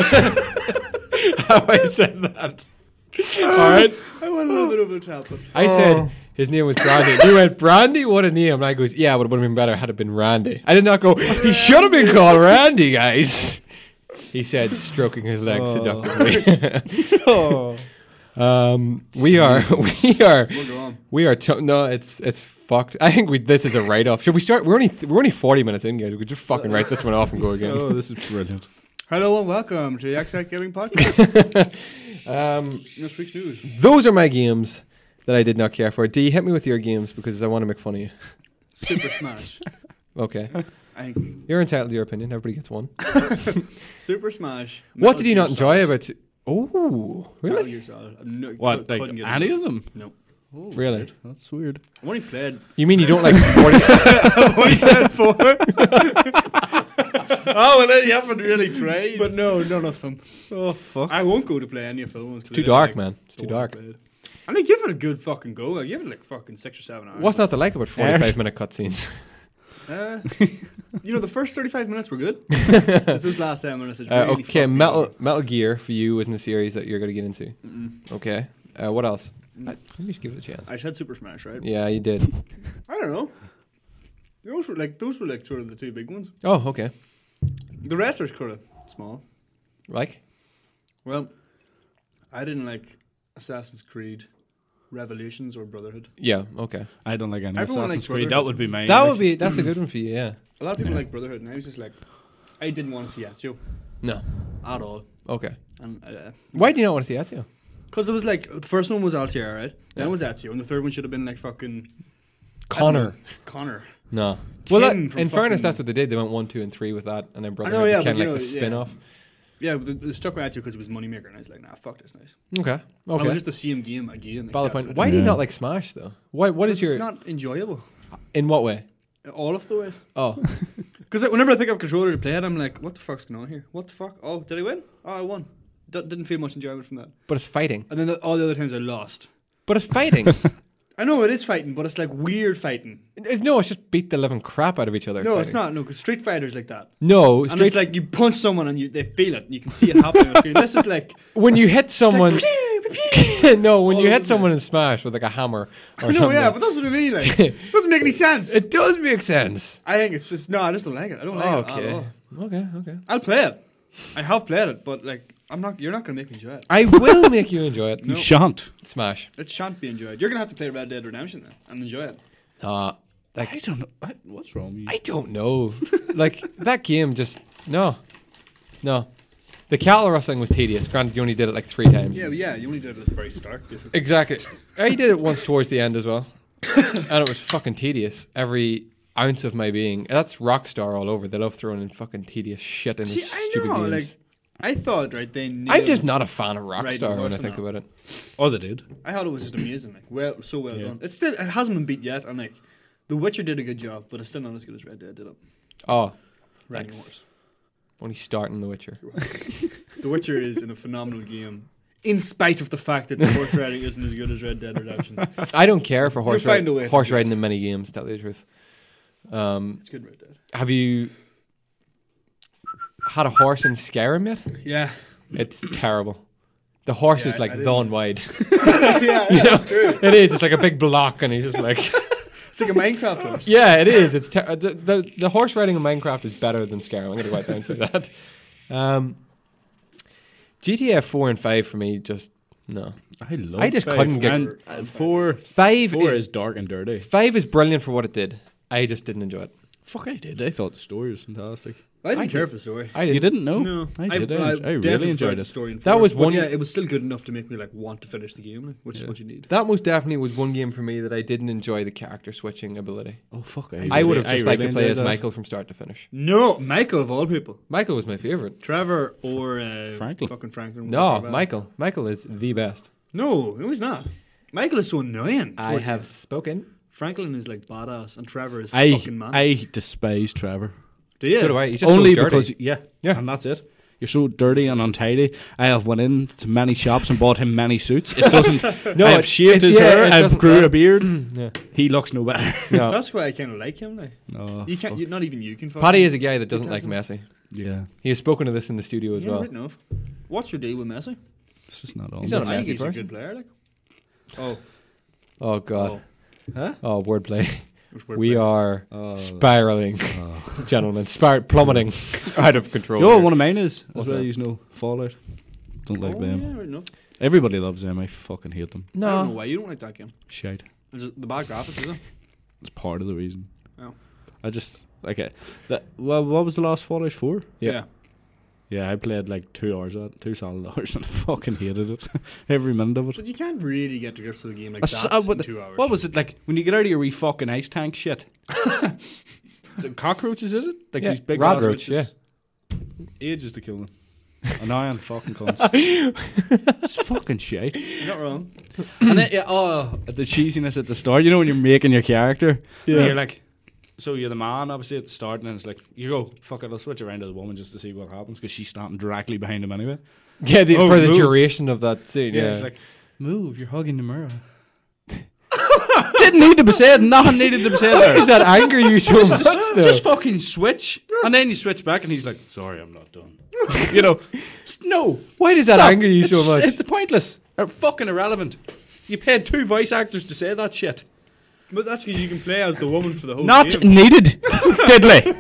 How I said that. All right. I went a little bit over the top. But I said his name was Brandy. You went, Brandy? What a name. And I goes, yeah, but it would have been better had it been Randy. I did not go, he should have been called Randy, guys. He said, stroking his leg seductively. We are, we'll go on. no, it's fucked. I think this is a write-off. Should we start? We're only 40 minutes in, guys. We could just fucking write this one off and go again. Oh, this is brilliant. Hello and welcome to the X-Act Gaming Podcast. This week's news. Those are my games that I did not care for. D, hit me with your games because I want to make fun of you. Super Smash. Okay. I think You're entitled to your opinion. Everybody gets one. Super Smash. What did you not Metal Gear enjoy Solid. about Oh, Metal really? Gear Solid. No, What, like couldn't get any into of them? it. No. Oh, Really? weird. That's weird. I only played. You mean you don't like 40? I've only played 4. Oh, well, then you haven't really tried. But no, none of them. Oh, fuck. I won't go to play any of the ones. It's too dark, man. It's too dark. And I give it a good fucking go. I give it like fucking 6 or 7 hours. What's not to like about 45-minute cutscenes? The first 35 minutes were good. It's those last 10 minutes. It's really Okay, fucking Metal Gear for you isn't a series that you're going to get into. Okay. What else? Maybe you should give it a chance. I said Super Smash, right? Yeah, you did. I don't know. Those were like sort of the 2 big ones. Oh, okay. The rest are kind of small. Like? Well, I didn't like Assassin's Creed, Revelations, or Brotherhood. Yeah, okay. I don't like any Everyone Assassin's likes Creed. Brotherhood. That would be mine. That's a good one for you, yeah. A lot of people like Brotherhood, and I was just like, I didn't want to see Ezio No. at all. Okay. And Why do you not want to see Ezio? because it was like the first one was Altair, right? Then it was Ezio, and the third one should have been like fucking Connor. Connor. No. Tim Well, from in fairness, fucking- that's what they did. They went 1, 2, and 3 with that, and then know, Brotherhood yeah, was kind but of you like the know, spin-off. Yeah, but they stuck with Ezio because it was moneymaker, and I was like, nah, fuck this noise. Okay. And it Okay. was just the same game again. Valid except point. it- Why do you Yeah. not like Smash though? What is It's your not enjoyable. in what way? All of the ways. Oh, Because whenever I pick up a controller to play it, I'm like, what the fuck's going on here? What the fuck? Oh, did I win? Oh, I won. Didn't feel much enjoyment from that. but it's fighting. And then all the other times I lost. But it's fighting. I know it is fighting, but it's like weird fighting. No, it's just beat the living crap out of each other. No, it's fighting. not. No, because Street Fighter's like that. No, And straight it's like you punch someone and they feel it. You can see it happening. on the screen. This is like when you hit someone. No, when All you over hit the someone in Smash with like a hammer or no, something. yeah, but that's what I mean. Like, it doesn't make any sense. It does make sense. I think it's just no. I just don't like it. I don't like it at Okay. all. Okay. I'll play it. I have played it, but like I'm not. You're not gonna make me enjoy it. I will make you enjoy it. You No. shan't. Smash. It shan't be enjoyed. You're gonna have to play Red Dead Redemption then and enjoy it. Like I don't know. What's wrong with you? I don't know. Like that game just no. The cattle rustling was tedious. Granted, you only did it like 3 times. Yeah, but yeah. You only did it at the very start. Basically. Exactly. I did it once towards the end as well, and it was fucking tedious. Every ounce of my being. That's Rockstar all over. They love throwing in fucking tedious shit in See, their I stupid know. games. Like I thought, right? They. I'm just nailed- not a fan of Right, Rockstar when I horse think and about it. Oh, they did. I thought it was just amazing. Like well Yeah. done. It's still. It hasn't been beat yet. And like, The Witcher did a good job, but it's still not as good as Red Dead did it. Oh, Riding thanks. a horse. Only starting The Witcher. The Witcher is in a phenomenal game, in spite of the fact that the horse riding isn't as good as Red Dead Redemption. I don't care for horse, find a way to horse do it. riding in many games, to tell you the truth. It's good Red Dead. Have you had a horse in Skyrim yet? Yeah. It's terrible. The horse Yeah, is I like didn't- thorn wide. yeah, that's true. It is. It's like a big block, and he's just like, It's like a Minecraft horse. yeah, it is. It's the horse riding in Minecraft is better than Skyrim. I'm gonna go out there and say that. GTA 4 and 5 for me just no. I love. I just 5. couldn't get- And, four. 5 Four is is dark and dirty. 5 is brilliant for what it did. I just didn't enjoy it. Fuck, I did. I thought the story was fantastic. I didn't I care did. for the story. I You didn't. didn't know? No, I did. I definitely really enjoyed preferred the it. story in That four, was but one- Yeah, it was still good enough to make me like want to finish the game, like, which is what you need. That most definitely was one game for me that I didn't enjoy the character switching ability. Oh fuck! I would have just liked to really play as enjoyed that. Michael from start to finish. No, Michael of all people, Michael was my favorite. Trevor or Franklin. fucking Franklin. No, whatever. Michael. Michael is the best. No, he's not. Michael is so annoying. towards the end. spoken. Franklin is like badass, and Trevor is I fucking man. despise Trevor. Do you? So do I. He's just Only so dirty. because yeah, and that's it. You're so dirty and untidy. I have went into many shops and bought him many suits. It doesn't. No, I have it- shaved it- his yeah, hair. it I've doesn't- grew a beard. yeah. He looks no better. No. That's why I kind of like him. Like, No, you can't. Not even you can. fucking- Paddy is a guy that doesn't like Messi. yeah, He has spoken to this in the studio as Yeah, well. right enough. What's your deal with Messi? it's just not on. He's not a I think Messi he's a person. good player. Like, oh, Oh god. Huh? Oh, wordplay. which word We player? are Oh. spiraling, gentlemen. Plummeting out of control. You know what here. one of mine is? What's As well, that? you know, Fallout. Don't like Oh, them. yeah, right enough. Everybody loves them. I fucking hate them. I don't know No. why you don't like that game. Shite. Is it the bad graphics? Is it? It's part of the reason. Oh. I just like it. Well, what was the last Fallout 4? Yeah. Yeah, I played like 2 hours of it, 2 solid hours, and I fucking hated it. Every minute of it. But you can't really get to grips with the game like I s- that I in would- 2 hours. What was it like when you get out of your wee fucking ice tank shit? The cockroaches, is it? Like Yeah, these big rod ass roach, witches? Ages to kill them. Annoying fucking cunts. It's fucking shit. You're not wrong. And then, the cheesiness at the start. You know when you're making your character? Yeah. And you're like, so you're the man, obviously, at the start, and then it's like, you go, fuck it, I'll switch around to the woman just to see what happens, because she's standing directly behind him anyway. Yeah, Oh, for the move. duration of that scene. Yeah, It's like, move, you're hugging the mirror. Didn't need to be said, nothing needed to be said there. is that anger you so much? though? Just fucking switch. And then you switch back and he's like, sorry, I'm not done. You know, no. Why does that Stop. anger you so much? It's pointless. Or fucking irrelevant. You paid 2 voice actors to say that shit. But that's because you can play as the woman for the whole Not game. needed. Diddly.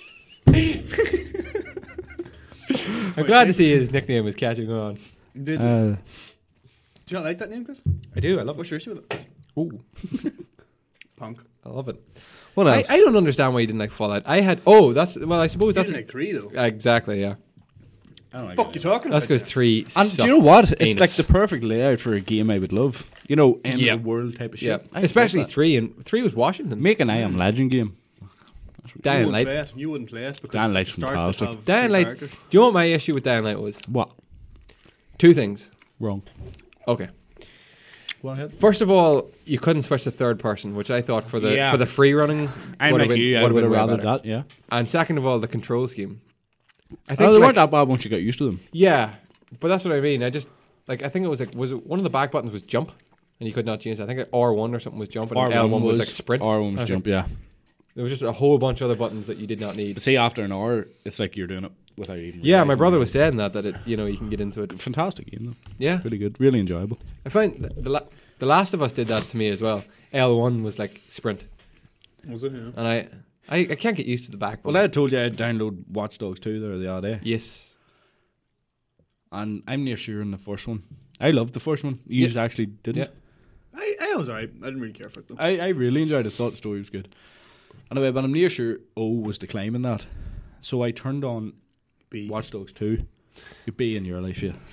I'm glad to see his nickname is catching on. Did Do you not like that name, Chris? I do. I love What's your issue with it? Ooh, Punk. I love it. What I else? don't understand why you didn't like Fallout. I had. Oh, that's well. I suppose You that's didn't like 3 though. exactly. Yeah, I don't like Fuck it. you talking that's about? because 3. And do you know what? It's like the perfect layout for a game I would love. You know, end Yeah. of the world type of yeah, shit. I especially love that. 3 and 3 was Washington. Make an I Am Legend game. Dying You wouldn't Light. play it. You wouldn't play it because Dying Light's at the start fantastic. they have Dying 3 Light. characters. Do you know what my issue with Dying Light was? What? 2 things. Wrong. Okay. Go ahead. First of all, you couldn't switch to third person, which I thought for the free running I'm would have like been, you. I would would have have been way rather better. that, yeah. And second of all, the control scheme. I Oh, they like- weren't that bad once you got used to them. Yeah, but that's what I mean. I just I think it was like one of the back buttons was jump, and you could not change it. I think R1 or something was jump, and L1 was like sprint. R1 was I jump, like, yeah. There was just a whole bunch of other buttons that you did not need. But see, after an hour, it's like you're doing it without even. Yeah, my realising brother it. was saying that it you can get into it. Fantastic game though. Yeah, Really good, really enjoyable. I find the Last of Us did that to me as well. L1 was like sprint, Was it? Yeah. and I can't get used to the back Well, button. I had told you I'd download Watch Dogs 2 there the other day, Yes. and I'm near sure in the first one. I loved the first one. You just actually didn't. Yeah. I was alright. I didn't really care for it though. I really enjoyed it. Thought the story was good. Anyway, but I'm near sure O was the claim in that. So I turned on B. Watch Dogs 2. You be in your life, yeah.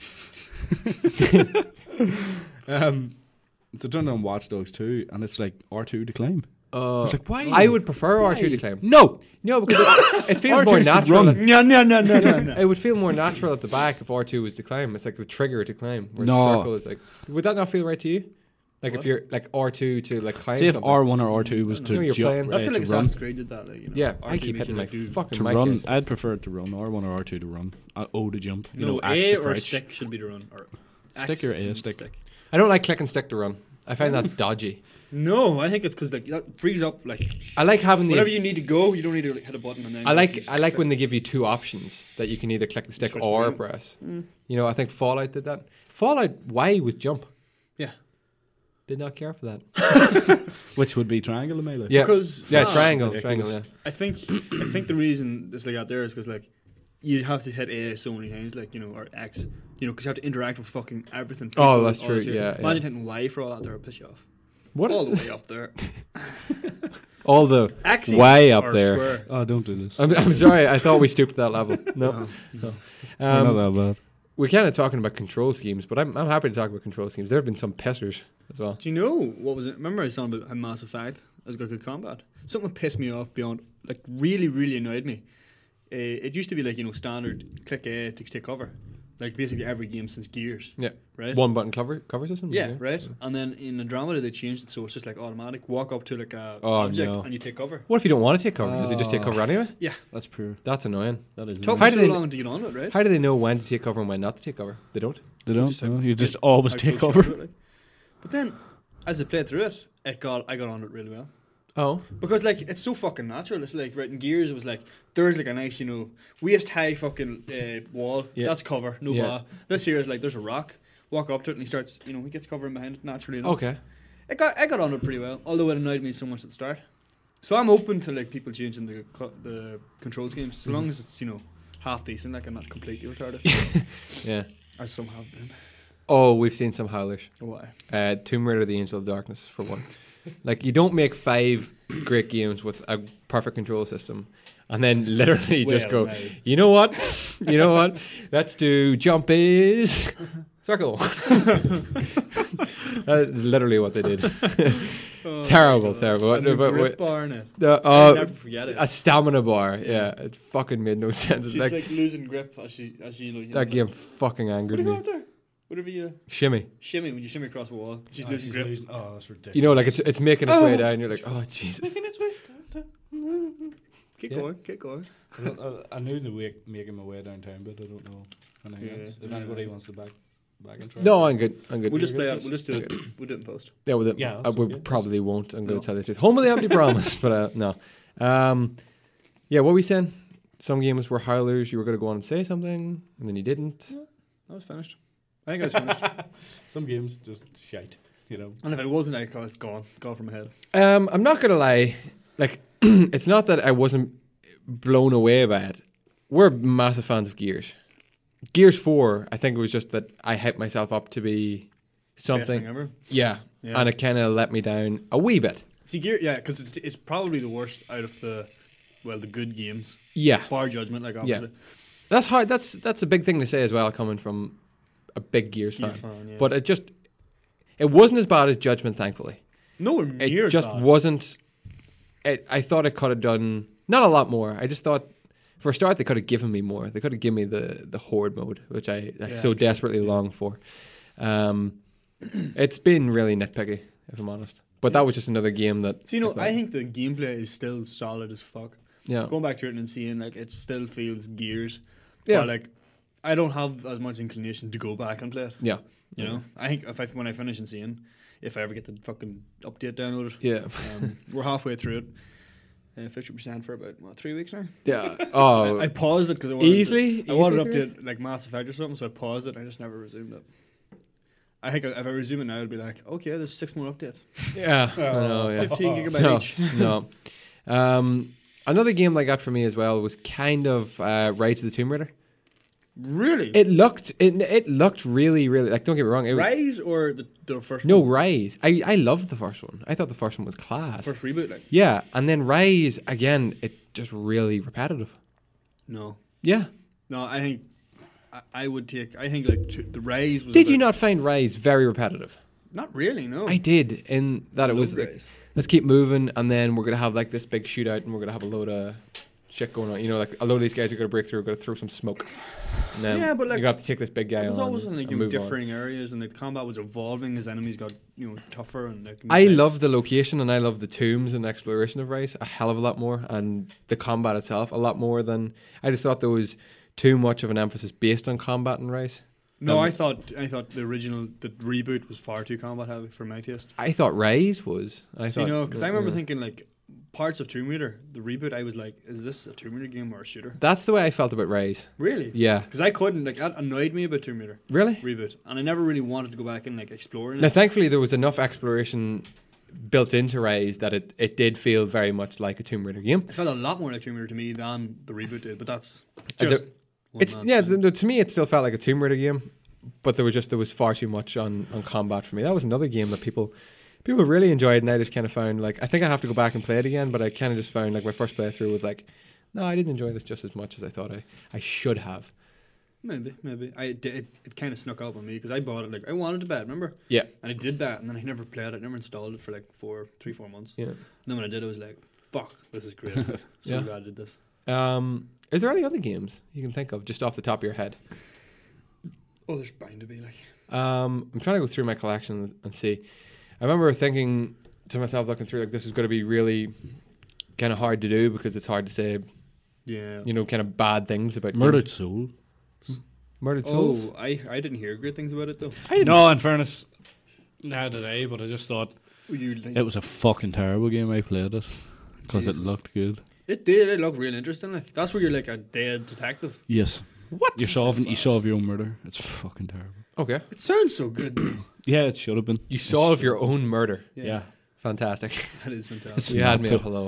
So I turned on Watch Dogs 2 and it's like R2 to claim. It's like, why? I would prefer R2 to claim. No! No, because it feels R2 more is to natural. run. No. It would feel more natural at the back if R2 was to climb. It's like the trigger to climb. Whereas No. circle is like. Would that not feel right to you? Like if you're like R2 to like climb. See if something. R1 or R2 was No, to you're jump, playing- That's to kind of like run. Assassin's Creed did that. Like, you know, Yeah, R2 I keep makes hitting you, my like, do- fucking To mic run, case. I'd prefer it to run. R1 or R2 to run. O to jump. You know, No, X A to or crouch. stick should be the run. Or Stick X or A and stick? I don't like click and stick to run. I find that dodgy. No, I think it's because like that frees up like I like having the. whenever you need to go, you don't need to like, hit a button and then. I like when they give you 2 options that you can either click and stick Switch or between. press. You know, I think Fallout did that. Fallout Y was jump. Yeah. Did not care for that. Which would be triangle and melee. Yeah, Because yeah, ah, triangle, ridiculous. triangle. Yeah. I think the reason it's like out there is because like you have to hit A so many times, like or X, because you have to interact with fucking everything. Oh, People, that's all true, this here. yeah, Imagine yeah. hitting Y for all that there, it'll piss you off. What? All the way up there. All the Axes way up or there. Square. Oh, don't do this. I'm sorry. I thought we stooped to that level. No. Not that bad. We're kind of talking about control schemes, but I'm happy to talk about control schemes. There have been some pissers as well. Do you know what was it? Remember I was talking about how Mass Effect has got good combat. Something that pissed me off beyond, like really, really annoyed me. It used to be like standard click A to take cover, like basically every game since Gears. Yeah. Right. One button cover system. Yeah, right. And then in Andromeda they changed it so it's just like automatic. Walk up to like a Oh, object no. and you take cover. What if you don't want to take cover? Does it just take cover anyway? Yeah. That's poor. That's annoying. That is. Took How me do so they- long to get on it, right? How do they know when to take cover and when not to take cover? They don't. They don't. Just No, how- you just how- always how take close you are cover. to it, like. But then, as I played through it, I got on it really well. Oh. Because like it's so fucking natural. It's like right in Gears, it was like there's like a nice waist high fucking wall. Yeah. That's cover, no Yeah. bar. This here is like there's a rock. Walk up to it and he starts. He gets cover in behind it naturally. Okay. I got on it pretty well. Although it annoyed me so much at the start. So I'm open to like people changing the control schemes, so long as it's half decent. Like I'm not completely retarded, Yeah. as some have been. Oh, we've seen some howlers. Why? Tomb Raider: The Angel of Darkness for one. Like you don't make 5 great games with a perfect control system, and then literally just Well, go. no. You know what? Let's do jumpies. Circle. That is literally what they did. Oh, Terrible, God. terrible. And the But grip wait, bar in it. the, Never forget it. a stamina bar. Yeah, it fucking made no sense. She's like losing grip as she that game fucking What angered do you me. got there? Whatever you Shimmy. shimmy when you shimmy across the wall. She's losing grip. Oh, that's ridiculous. You know, like it's making its way down. You're like, oh Jesus. Making its way down. Keep Yeah. going, keep going. I knew the way making my way downtown, but I don't know anything Yeah. else. If anybody wants to back and try. No, I'm good. I'm good. We'll just play it. We'll just do it. We'll do it in post. Yeah, with it. Yeah, I that's would okay. probably won't. I'm going No. to tell you the truth. Home of the Empty Promise, but no. Yeah, what were we saying? Some games were howlers. You were going to go on and say something, and then you didn't. I was finished. I think I was finished. Some games just shite, you know. And if it wasn't, it's gone from my head. I'm not going to lie. Like, it's not that I wasn't blown away by it. We're massive fans of Gears. Gears 4, I think it was just that I hyped myself up to be Best thing something. ever. Yeah. Yeah. And it kind of let me down a wee bit. See, because it's probably the worst out of the good games. Yeah. Bar Judgment, like obviously. That's hard. That's a big thing to say as well, coming from a big Gears fan. Gears fan, yeah. But it wasn't as bad as Judgment, thankfully. Nowhere It near as just bad. wasn't. I thought it could have done not a lot more. I just thought, for a start, they could have given me more. They could have given me the horde mode, which I so desperately long for. It's been really nitpicky, if I'm honest. But that was just another game that. So, thought- I think the gameplay is still solid as fuck. yeah, Going back to it and seeing, like, it still feels Gears. Yeah. But, like, I don't have as much inclination to go back and play it. yeah, You know? I think when I finish and seeing, if I ever get the fucking update downloaded, yeah, we're halfway through it. 50% for about 3 weeks now. yeah. Oh, I paused it because I wanted easily. I wanted to easily update like Mass Effect or something, so I paused it and I just never resumed it. I think if I resume it now, it'd be like, okay, there's 6 more updates. Yeah, I know, yeah. 15 gigabyte No, each. no. Another game that got for me as well was kind of Rise of the Tomb Raider. Really? It looked really, really, like, don't get me wrong. Rise or the first No, one? Rise. I loved the first one. I thought the first one was class. First reboot, like? Yeah, and then Rise again. It just really repetitive. No. Yeah. No, I think I would take. I think like the Rise was. Did you not find Rise very repetitive? Not really. No. I did. In that it love was like, Rise. let's keep moving, and then we're gonna have like this big shootout, and we're gonna have a load of shit going on. You know, like a load of these guys are gonna break through, are gonna throw some smoke, and then Yeah, but, like, you have to take this big guy It was on. always in like and you know, move on. differing areas, and the combat was evolving as enemies got tougher and like. I love the location and I love the tombs and the exploration of Rise a hell of a lot more, and the combat itself a lot more than I just thought there was too much of an emphasis based on combat in Rise. No, I thought the reboot was far too combat heavy for my taste. I thought Rise was. Because I remember thinking like parts of Tomb Raider, the reboot. I was like, is this a Tomb Raider game or a shooter? That's the way I felt about Rise. Really? Yeah. Because I couldn't like that annoyed me about Tomb Raider Really? reboot, and I never really wanted to go back and like explore Now, it. thankfully, there was enough exploration built into Rise that it did feel very much like a Tomb Raider game. It felt a lot more like Tomb Raider to me than the reboot did, but that's Uh, just. It's to me, it still felt like a Tomb Raider game, but there was far too much on combat for me. That was another game that people really enjoyed, and I just kind of found like I think I have to go back and play it again. But I kind of just found like my first playthrough was like, no, I didn't enjoy this just as much as I thought I should have. Maybe. It kind of snuck up on me because I bought it like I wanted to buy it, remember? Yeah, And I did that, and then I never played it, never installed it for like 4 months. yeah. And then when I did, I was like, fuck, this is great. So Yeah. glad I did this. Is there any other games you can think of just off the top of your head? Oh, there's bound to be like. I'm trying to go through my collection and see. I remember thinking to myself, looking through, like this was going to be really kind of hard to do because it's hard to say, Yeah. kind of bad things about Murdered games. Soul. Murdered Souls. Oh, I didn't hear great things about it though. I didn't. No, in fairness, now today, but I just thought You like, it was a fucking terrible game. I played it because it Jesus. looked good. it did. It looked real interesting. Like that's where you're like a dead detective. Yes, What? you solve your own murder. It's fucking terrible. Okay. It sounds so good. Yeah, it should have been. You solve your own murder. Yeah. Fantastic. That is fantastic. It's You had not me too- at hello.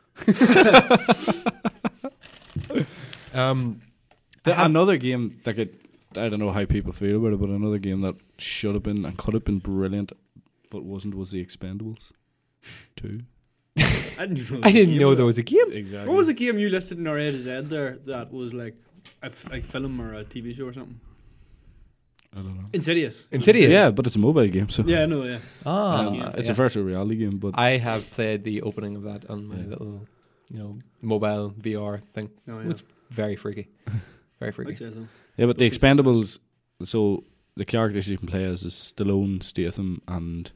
Another game like I don't know how people feel about it, but another game that should have been and could have been brilliant, but wasn't, was The Expendables 2. I didn't even know. I didn't know there was a game. Exactly. What was the game you listed in our A to Z there that was like a film or a TV show or something? I don't know. Insidious. Insidious. Yeah, but it's a mobile game, so Yeah, no, yeah. it's a virtual reality game. But I have played the opening of that on my Yeah. little, mobile VR thing. Oh, It yeah. was very freaky. Very I'd freaky. say so. yeah, but the Those things are Expendables. So the characters you can play as is Stallone, Statham, and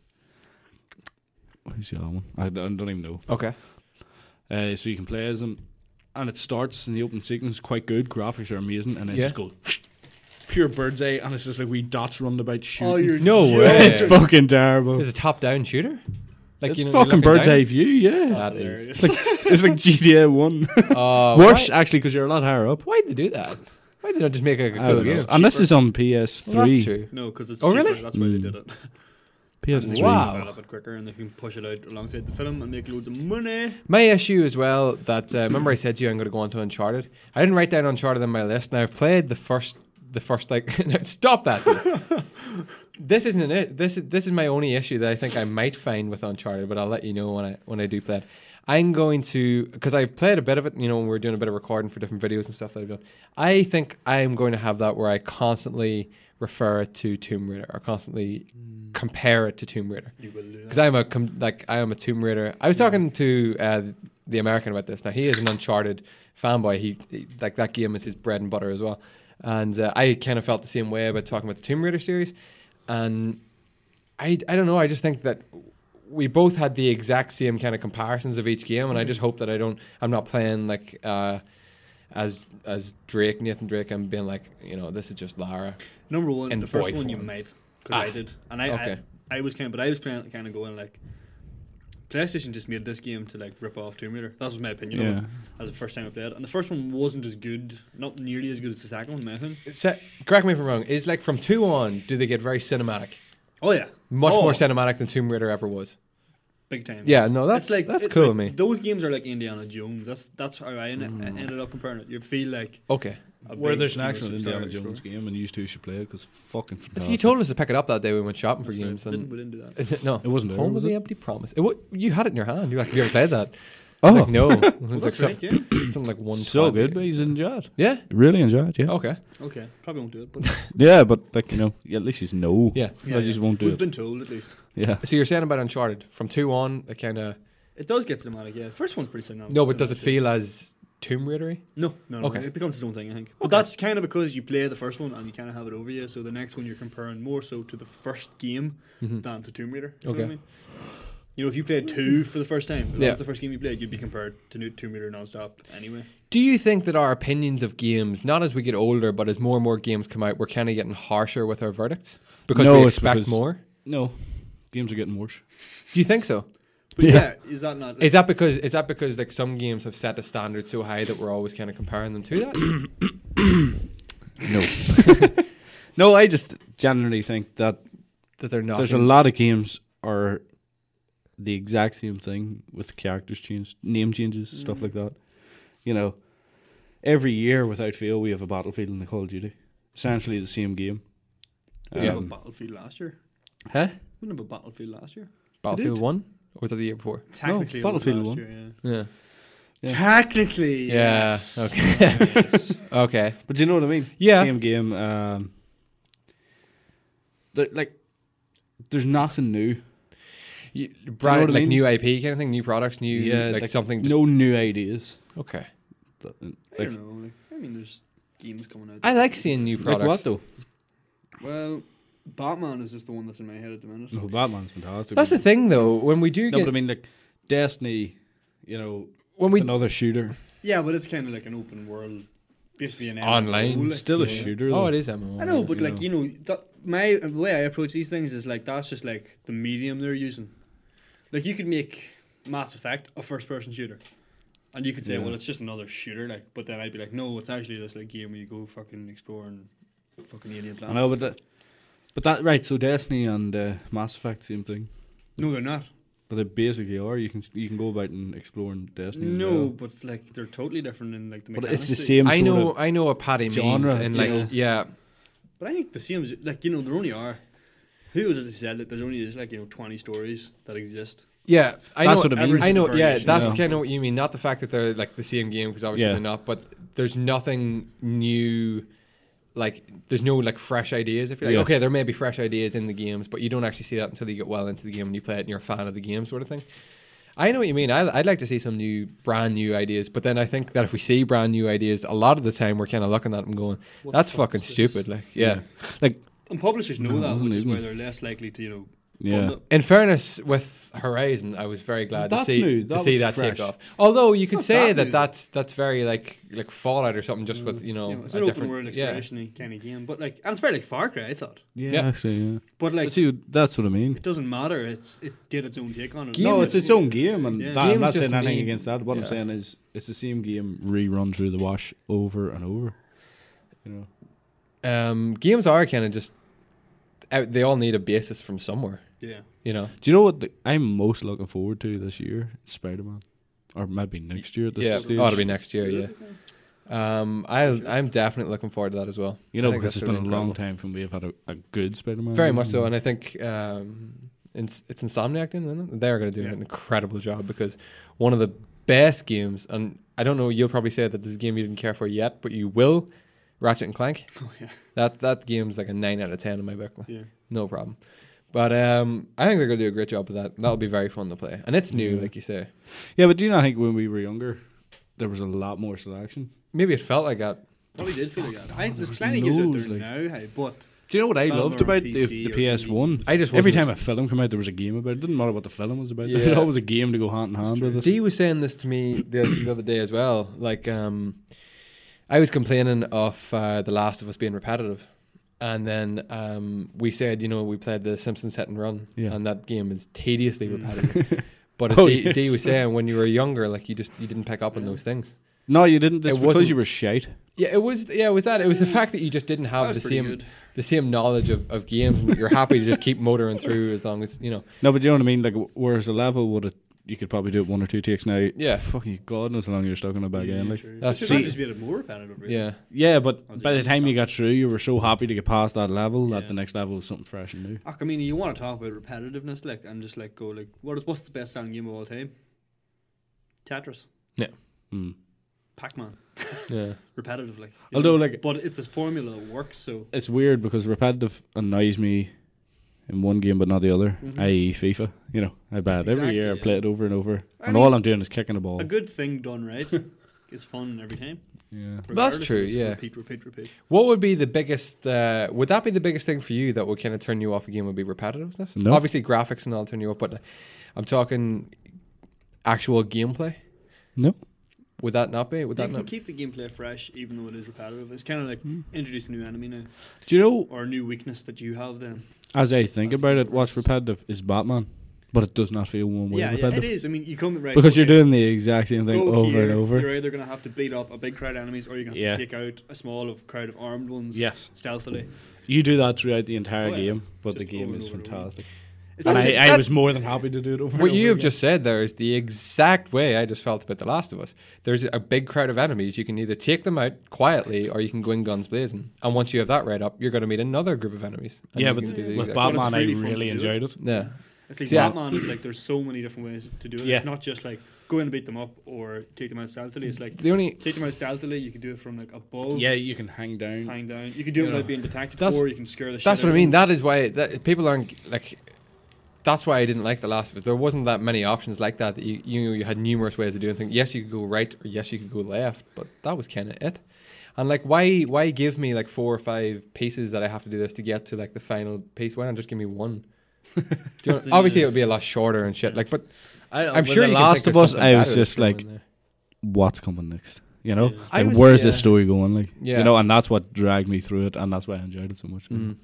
who's the other one? I don't even know. Okay. So you can play as them, and it starts in the open sequence quite good. Graphics are amazing, and it Yeah. just goes pure bird's eye, and it's just like wee dots running about shooting. Oh, you're No joking. way. It's fucking terrible. It's a top-down shooter? It's you're fucking looking bird's down? eye view, yeah. That Hilarious. is. It's like GTA 1. Worse, Why, actually, because you're a lot higher up. why'd they do that? Why did they not just make a I cool don't know. game? And this is on Well, that's PS3. true. No, because it's Oh, cheaper. really? That's why they Mm. did it. PS3. Wow. Develop it quicker, and they can push it out alongside the film and make loads of money. My issue as well, that remember I said to you I'm going to go on to Uncharted. I didn't write down Uncharted on my list. Now I've played the first like no, stop that. This isn't it. This is my only issue that I think I might find with Uncharted, but I'll let you know when I do play it. I'm going to, because I played a bit of it, when we're doing a bit of recording for different videos and stuff that I've done. I think I'm going to have that where I constantly refer it to Tomb Raider or constantly compare it to Tomb Raider. You will do Because that. I am a Tomb Raider. I was talking to the American about this. Now he is an Uncharted fanboy. He like that game is his bread and butter as well. And I kind of felt the same way about talking about the Tomb Raider series. And I don't know. I just think that we both had the exact same kind of comparisons of each game, and I just hope that I'm not playing like as Nathan Drake, and being like, this is just Lara. Number one, in the first boy one you form. might, because I did, and Okay. I was kind of going like, PlayStation just made this game to like rip off Tomb Raider. That was my opinion. Of Yeah. it, as the first time I played it, and the first one wasn't as good, not nearly as good as the second one, in my opinion. Correct me if I'm wrong. Is like from 2 on, do they get very cinematic? Oh yeah, Much Oh, more cinematic than Tomb Raider ever was. big time. Yeah, no, that's It's that's it's cool like, with me. Those games are like Indiana Jones. That's how I ended up comparing it. You feel like Okay. a Where big there's an immersive actual Indiana Star Jones Explorer. game, and you two should play it because fucking So fantastic. you told us to pick it up that day we went shopping for That's right. games. We And didn't do that. no, It wasn't there, Home was of the it? Empty Promise. You had it in your hand. You're like, you ever played that? I was like, no. It was like That's right, yeah. something like 120. So good, but he's enjoyed. Yeah. Really enjoyed it, yeah. Okay. Okay, probably won't do it, but Yeah, but like, at least he's no. Yeah. I just won't do We've it. been told at least. Yeah. So you're saying about Uncharted from 2 on, it kind of It does get cinematic, yeah. First one's pretty cinematic. no, but does it feel as Tomb Raidery? No. Okay. It becomes its own thing, I think. But that's kind of because you play the first one and you kind of have it over you. So the next one you're comparing more so to the first game than to Tomb Raider. You know what I Okay. mean? If you played 2 for the first time, if that Yeah. was the first game you played, you'd be compared to Tomb Raider non-stop anyway. Do you think that our opinions of games, not as we get older, but as more and more games come out, we're kind of getting harsher with our verdicts because No, we it's expect because- more? No. Games are getting worse. Do you think so? But yeah, is that not... Is that because like some games have set a standard so high that we're always kind of comparing them to that? No. No, I just generally think that That they're not. there's a lot of games are the exact same thing with characters changed, name changes, stuff like that. Every year without fail we have a Battlefield and a Call of Duty. Essentially the same game. We didn't have a Um, Battlefield last year. Huh? We didn't have a Battlefield last year. Battlefield did. 1? Or was that the year before? Technically, it was Battlefield last 1. year, yeah. Yeah. Yeah. Technically, Yeah, yes. okay. Okay. But do you know what I mean? Yeah. Same game. There's nothing new. Brand, what I like mean? new IP kind of thing, new products, new like something. No new ideas. Okay. That- I Like, don't know. I mean, there's games coming out. I like seeing new like products. what though? Well, Batman is just the one that's in my head at the minute. No, Batman's fantastic. That's the thing, though. When we do No, get but I mean, like Destiny. when it's we another shooter. Yeah, but it's kind of like an open world, basically an Online. MMO, like, Still a yeah. shooter. oh, Though. it is MMO. I know, but You like know. that the way I approach these things is like that's just like the medium they're using. Like you could make Mass Effect a first-person shooter, and you could say, Yeah. well, it's just another shooter. Like, but then I'd be like, no, it's actually this like game where you go fucking exploring fucking alien I planets. know, but that right. So Destiny and Mass Effect, same thing. No, they're not. But they basically are. You can go about and exploring Destiny. as No, well. but like they're totally different in like the but mechanics. it's the same. I sort know. of- I know what Paddy genre, means, and you like know. yeah. But I think the same is like there only are. Who was it that said that there's only just like 20 stories that exist? Yeah, I That's know. what I mean. I know. Everything's a Yeah, variation, that's yeah. kind of what you mean. Not the fact that they're like the same game, because obviously Yeah. they're not. But there's nothing new like there's no like fresh ideas. If you're like, okay, there may be fresh ideas in the games, but you don't actually see that until you get well into the game and you play it and you're a fan of the game, sort of thing. I know what you mean. I'd like to see some brand new ideas, but then I think that if we see brand new ideas, a lot of the time we're kind of looking at them going, "That's fucking stupid." Like, like, and publishers know that, which is why they're less likely to, fund it. In fairness, with Horizon, I was very glad to see that fresh. take off. Although you could not say that new, that's very like Fallout or something, just with it's an open world exploration kind of game, but like, and it's very like Far Cry, I thought. Actually, But like, that's what I mean. it doesn't matter. It did its own take on it. No, it's its own game, and I'm not saying anything need- against that. What I'm saying is, it's the same game rerun through the wash over and over. Games are kind of just they all need a basis from somewhere. Yeah. Do you know what I'm most looking forward to this year? Spider-Man, or maybe next year at this stage. It'll be next year. Yeah. I'm definitely looking forward to that as well. Because it's been a long time from we have had a good Spider-Man. Very much so, and I think it's Insomniac, isn't it? They're going to do an incredible job, because one of the best games, and I don't know, you'll probably say that this is a game you didn't care for yet, but you will. Ratchet and Clank. Oh yeah. That game's like a 9 out of 10 in my book. Yeah. No problem. But I think they're going to do a great job with that. That'll be very fun to play, and it's new, like you say. Yeah, but do you not think when we were younger, there was a lot more selection? Maybe it felt like that. Probably did feel like that. There's plenty of games out there now, but do you know what I Film loved or about PC the or PS1? I just every wasn't- time a film came out, there was a game about it. It didn't matter what the film was about. There Yeah. was always a game to go hand in hand with it. Dee was saying this to me the other day as well. Like, I was complaining of The Last of Us being repetitive. And then we said, we played the Simpsons Hit and Run, and that game is tediously repetitive. But as Dee was saying, when you were younger, like you didn't pick up on those things. No, you didn't. It's It because wasn't- you were shite. Yeah, it was that. It was the fact that you just didn't have That was pretty the same knowledge of games, and you're happy to just keep motoring through as long as No, but you know what I mean. Like, whereas a level you could probably do it 1 or 2 takes now. Yeah. Fucking God knows how long you're stuck in it back end. Like, That's it true. might just be a bit more repetitive. Really. Yeah. yeah, but Was it by the good time you stuff? got through, you were so happy to get past that level that Yeah. the next level was something fresh and new. I mean, you want to talk about repetitiveness, like, and just like go like, what's the best selling game of all time? Tetris, Mm. Pac-Man, Yeah. repetitive, like. Although, like, but it's a formula that works. So it's weird because repetitive annoys me in one game but not the other, i.e. FIFA. I buy it every year, I play it over and over, and all I'm doing is kicking the ball. a good thing done right is fun every time. Yeah. Regardless true, if it's yeah. Repeat. What would be the biggest? Would that be the biggest thing for you that would kind of turn you off a game? Would be repetitiveness? No. Obviously, graphics and all turn you off, but I'm talking actual gameplay. No. Would that not be? Would You that can not? keep the gameplay fresh even though it is repetitive. It's kind of like introducing a new enemy now, Do you know, or a new weakness that you have then. as I think about it, what's repetitive is Batman, but it does not feel one way Yeah, repetitive. it is. I mean, you come right Because you're okay, doing the exact same thing go over here, and over. You're either going to have to beat up a big crowd of enemies, or you're going to have to Yeah. take out a small crowd of armed ones. Yes. Stealthily. You do that throughout the entire Oh, yeah. game, but Just the game over is and over and over. fantastic. It's And actually- I was more than happy to do it over and What over you have again. just said there is the exact way I just felt about The Last of Us. There's a big crowd of enemies. You can either take them out quietly or you can go in guns blazing. And once you have that right up, you're going to meet another group of enemies. And Yeah, you but can do the with exact- But it's Batman, really I fun really to do it. enjoyed it. Yeah. It's like See, I- Batman is like there's so many different ways to do it. Yeah. It's not just like go in and beat them up or take them out stealthily. It's like The only take them out stealthily. You can do it from like above. Yeah, you can hang down. Hang down. You can do it You without know. being detected, That's- or you can scare the shit. That's out what I of mean. them. That is why people aren't like. That's why I didn't like The Last of Us. There wasn't that many options like that. That you had numerous ways of doing things. Yes, you could go right, or yes, you could go left. But that was kind of it. And like, why give me like 4 or 5 pieces that I have to do this to get to like the final piece? Why not just give me one? Do you know, obviously, it would be a lot shorter and shit. Like, but I'm sure The you can Last think of of Us, something I was better to just throw like, in there. what's coming next? You know, Yeah. I like, was- where's yeah. this story going? Like, Yeah. you know, and that's what dragged me through it, and that's why I enjoyed it so much. Mm.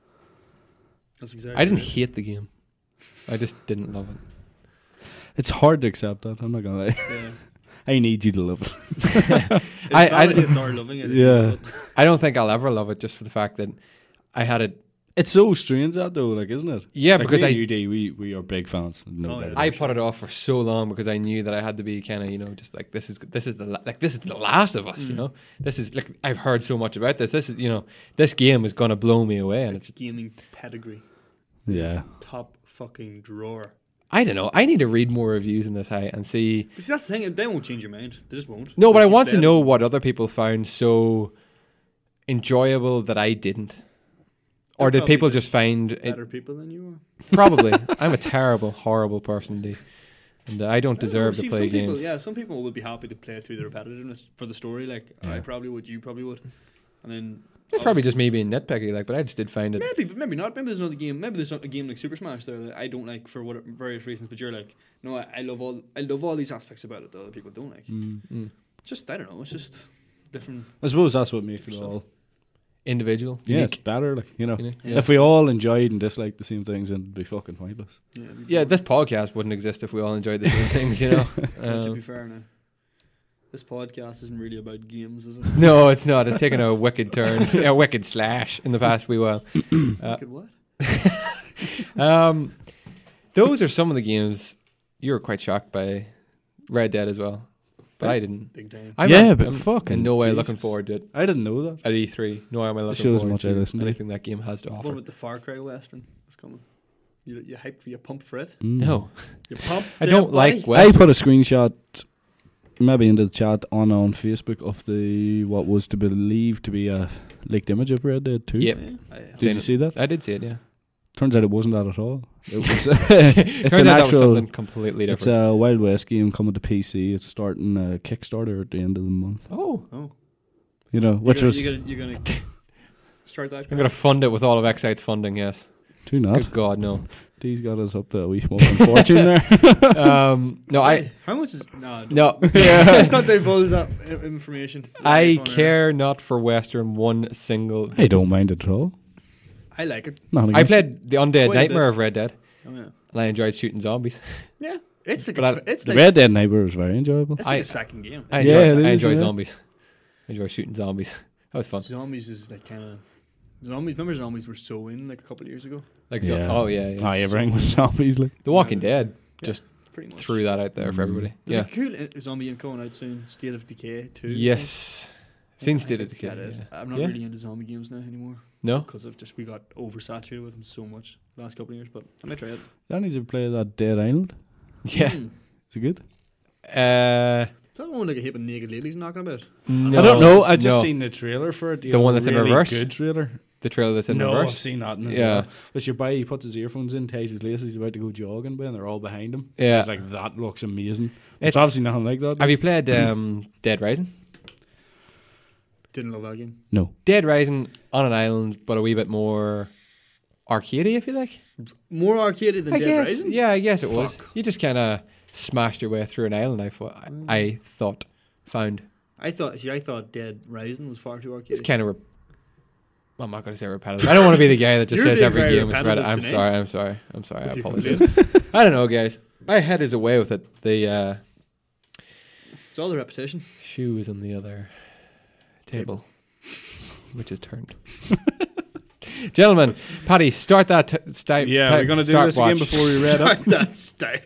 That's exactly. I didn't right. hate the game. I just didn't love it. It's hard to accept that. I'm not gonna lie. Yeah. I need you to love it. It I- validates our loving it. Yeah. I don't think I'll ever love it just for the fact that I had it. It's so strange that though, like, isn't it? Yeah, Like, because me I and you, Dee, we are big fans. No Oh, doubt. yeah. I put it off for so long because I knew that I had to be kind of, just like this is the Last of Us, you know. This is like I've heard so much about this. This is this game is gonna blow me away, and It's gaming pedigree. Yeah. Top fucking drawer. I don't know. I need to read more reviews in this and see. But see, that's the thing. They won't change your mind. They just won't. No, but I Once want you to play know them. what other people found so enjoyable that I didn't? Or They're did people probably just find it? Better people than you are. Probably. I'm a terrible, horrible person, D. And I don't deserve to See, play some games. People, yeah, some people would be happy to play through the repetitiveness for the story. Like I probably would, you probably would, and then It's probably just me being nitpicky, like, but I just did find it. maybe, but maybe not. Maybe there's another game. Maybe there's a game like Super Smash there that I don't like for what various reasons. But you're like, no, I love all these aspects about it that other people don't like. Just I don't know. It's just different. I suppose that's what makes it all. Individual. Yeah, Unique. it's better. Like, you know, Unique. Yeah. if we all enjoyed and disliked the same things, then it'd be fucking pointless. Yeah, it'd be Yeah, boring. this podcast wouldn't exist if we all enjoyed the same things, you know. But to be fair now, this podcast isn't really about games, is it? No, it's not. It's taken a wicked turn, a wicked slash in the past wee while. Look at what? Those are some of the games you were quite shocked by. Red Dead as well, but I didn't. Big time. I'm fucking in no way Jesus. looking forward to it I didn't know that. at E3. Nor am I looking shows forward much I to listen to. anything that game has to What offer. about the Far Cry Western? It's coming. You hyped for you pumped for it? No, You pumped? I don't like. I Western. put a screenshot, maybe into the chat on Facebook of the what was to believe to be a leaked image of Red Dead 2. Yep. Did you see that? I did see it. Yeah, Turns out it wasn't that at all. It was. It's turns an out that was actual. something completely It's different. a Wild West game coming to PC. It's starting a Kickstarter at the end of the month. Oh, Oh, You know, which was you're gonna start that. I'm gonna fund it with all of Excite's funding. Yes. too not. Good God, no. These got us up to a wee small fortune there. No, I. How much is no? No, Let's not divulge that information. I Funny. care not for Western one single. I don't mind it at all. I like it. Nothing I against played the Undead Quite a Nightmare bit. of Red Dead, Oh yeah. and I enjoyed shooting zombies. Yeah, it's like But it's The like Red Dead Neighbor was very enjoyable. it's like I- a second game. I Yeah, enjoy, it I is, enjoy yeah. zombies. I enjoy shooting zombies. That was fun. Zombies is like kind of zombies. Remember, zombies were so in like a couple of years ago. Like, Yeah. oh yeah, Ah, everything was zombies. Like. The Walking Dead Yeah, just pretty much. threw that out there for everybody. There's Yeah. a cool zombie game coming out soon. State of Decay 2. Yes. Seen State of I Decay. get it. Yeah. I'm not Yeah. really into zombie games now anymore No. because of just we got oversaturated with them so much last couple of years. But I might try it. That needs to play that Dead Island. Yeah. Mm. Is it good? Is that the one like a heap of naked ladies knocking about? No, I don't know. I just no. seen the trailer for it. The one that's in reverse? Good trailer. The trailer that's in no, I've reverse. seen that. As Yeah. well. Which your boy, he puts his earphones in, ties his laces, he's about to go jogging, by, and they're all behind him. Yeah. It's like that looks amazing. It's- It's obviously nothing like that. Have you played Dead Rising? Didn't love that game. No. Dead Rising on an island, but a wee bit more arcadey, if you like. More arcadey than I Dead guess. Rising. Yeah, I guess it was. Fuck. You just kind of smashed your way through an island. I thought found I thought Dead Rising was far too it's arcadey. kind of. I'm not going to say repetitive. I don't want to be the guy that just You're says being every very game is repetitive repetitive. I'm tonight. sorry. I With your apologize. I don't know, guys. My head is away with it. The It's all the repetition. shoe is on the other table, which is turned. Gentlemen, Paddy, start that. We're going to do this again before we read up. Start.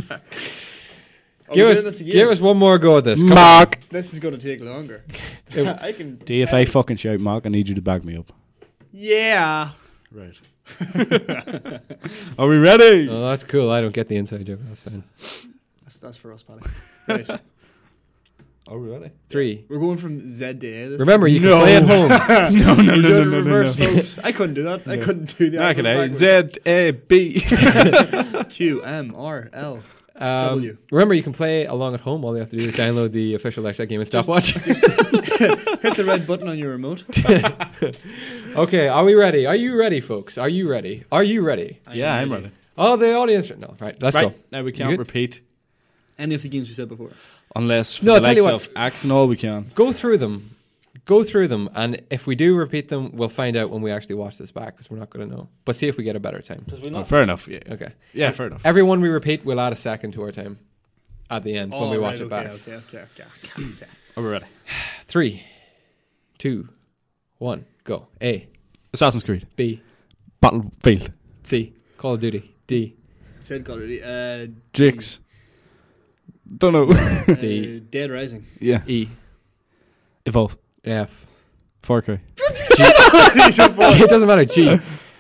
Give us one more go at this. Come on. Mark! This is going to take longer. It- I can. If I fucking shout Mark, I need you to back me up. Yeah. Right. Are we ready? Oh, that's cool. I don't get the inside joke. That's fine. That's for us, Paddy. Right. Are we ready? 3. We're going from Z to A. This Remember, you can No. play at home. No, no, We're no, doing no, it no, reverse, no. folks. I couldn't do that. I couldn't do the Knock it alphabet out. backwards. Z-A-B. Q M R L W. Remember, you can play along at home. All you have to do is download the official Extra Game and stopwatch. Hit the red button on your remote. Okay, are we ready? Are you ready, folks? Are you ready? Are you ready? Yeah, I'm ready. Oh, the audience. No, right. Let's go. Now we You can't good? repeat. Any of the games we said before. Unless for No, the I'll tell you likes what. of Axe and all we can. Go through them. Go through them, and if we do repeat them, we'll find out when we actually watch this back because we're not going to know. But see if we get a better time. Oh, fair enough. Yeah, Okay. yeah fair enough. Everyone we repeat, we'll add a second to our time at the end when Oh, we watch right, it back. Okay. Are we ready? 3, 2, 1, go. A, Assassin's Creed. B, Battlefield. C, Call of Duty. D, Said Call of Duty. Jigs. Don't know. D. Dead Rising. Yeah. E, Evolve. F. Far Cry. It doesn't matter. G.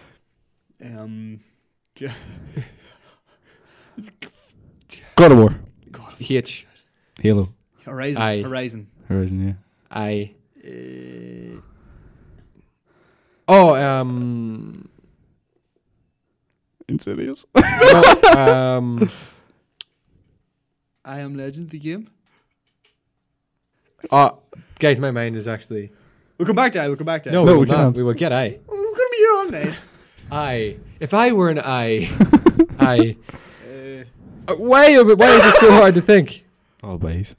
God of War. H. Halo. Horizon. I- Horizon. Horizon, yeah. I. Oh, Insidious. no, I Am Legend, the game. guys, my mind is actually. We'll come back to I. We'll come back to I. No, No, we we will not. can't. We will get I. We're going to be here all night. I. If I were an I, I. Uh, Why is it so hard to think? Oh, base.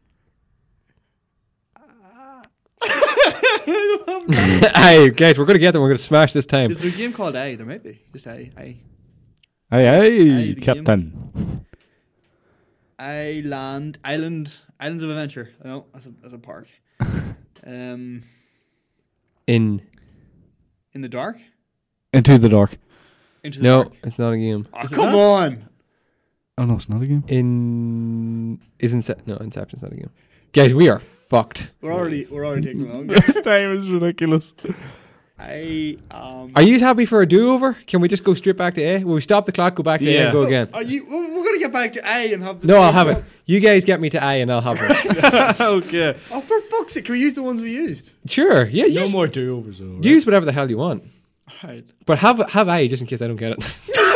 Aye, guys, we're gonna get them. We're gonna smash this time. is there a game called I? There might be. Just I. Hey, the Captain. Islands of Adventure. No, that's a park. In In the dark. Into the Dark. Into the no, dark. it's not a game. Oh, come on. Oh, no, it's not a game. Inception's not a game. Guys, we are fucked. We're already taking long. This time is ridiculous. Are you happy for a do-over? Can we just go straight back to A? Will we stop the clock, go back to A, and go again? Are you? We're gonna get back to A and have. No, I'll have it. You guys get me to A, and I'll have it. Okay. Oh, for fuck's sake! Can we use the ones we used? Sure. Yeah. No Use, more do-overs, though. Right? use whatever the hell you want, All right. but have A just in case I don't get it.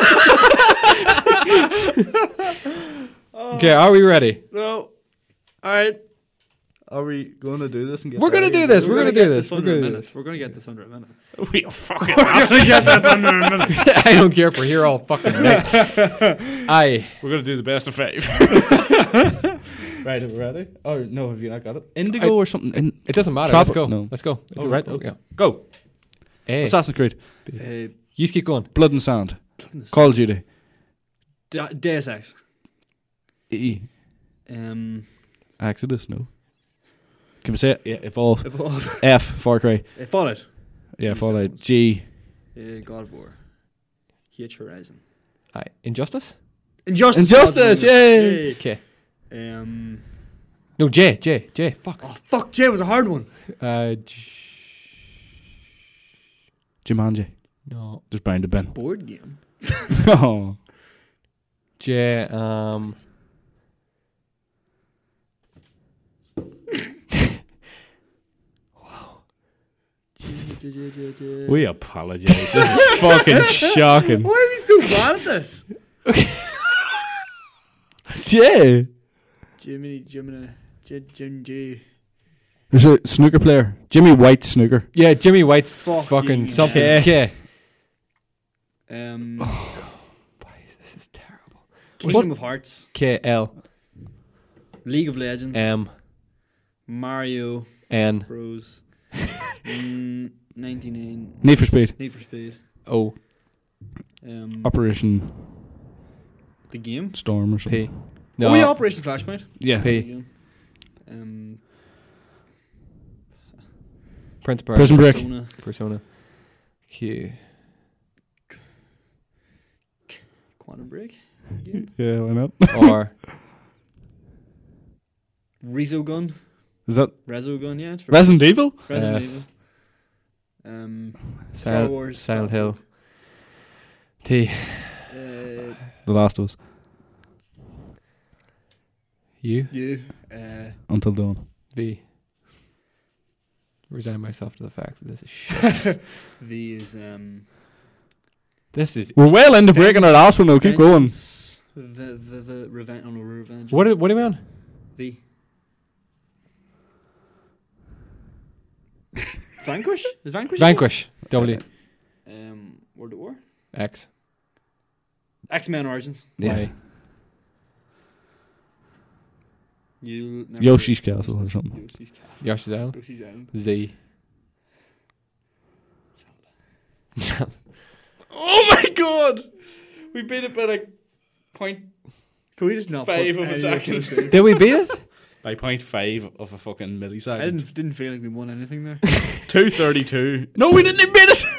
Okay, are we ready? No. All right. Are we going to do this and get We're gonna do this. We're gonna do this. We're Under a gonna do minute. this. We're gonna get this under a minute. We are fucking actually get this under a minute. I don't care if we're here all fucking night. Aye. We're going to do the best of 5. Right, are we ready? Oh, no, have you not got it? Indigo or something? It doesn't matter. Tropic- Let's go. no. Let's go. Oh, right. Okay. Go. A. Assassin's Creed. Uh, You just keep going. Blood and Sand. Call of Duty. Deus Ex. E. Exodus. Exodus, no. Can we say it? Yeah, Evolve. Evolve. F, Far Cry. Fallout. Yeah, Fallout. G. God of War. H Horizon. Aye. Injustice? Injustice, yay! Okay. Um. No, J. Fuck. Oh fuck! Jay was a hard one. Jumanji. No. Just bound to Ben. Board game. J. Oh. We apologize. This is fucking shocking. Why are we so bad at this? J. Jimmy. There's a snooker player. Jimmy White snooker. Yeah, Jimmy White's Fucking fucking something. hell. K. Um. This is terrible. Kingdom of Hearts. KL. League of Legends. Mario N. Bros. 99. Need for Speed. Need for Speed. O. Operation The game. Storm or something. P. No. No. Oh, yeah, Operation Flashpoint. Yeah. P. Um. Prince Bird. Prison Break. Persona. Q. Quantum Break. Game. Yeah, why not? R. Resogun. Is that Resogun, yeah. It's for Resident Evil? Resident Yes. Evil. Star Wars. Silent Hill. T. The The Last of Us. U. you. Until Dawn. V. Resign myself to the fact that this is shit. V is This is. We're well into breaking our last one though. Keep going. The revenge. Oh no, revenge. What are we on? V. Vanquish? Is Vanquish? Vanquish. W. World at War. X. X-Men Origins. Y. You'll never Yoshi's Castle or something. Yoshi's Castle. Yoshi's Island. Yoshi's Island. Z. Oh my god! We beat it by like point Can we just not put 5 of a any second. this in? Did we beat it? by 0.5 of a fucking I millisecond. didn't feel like we won anything there. 2:32. No, we didn't beat it.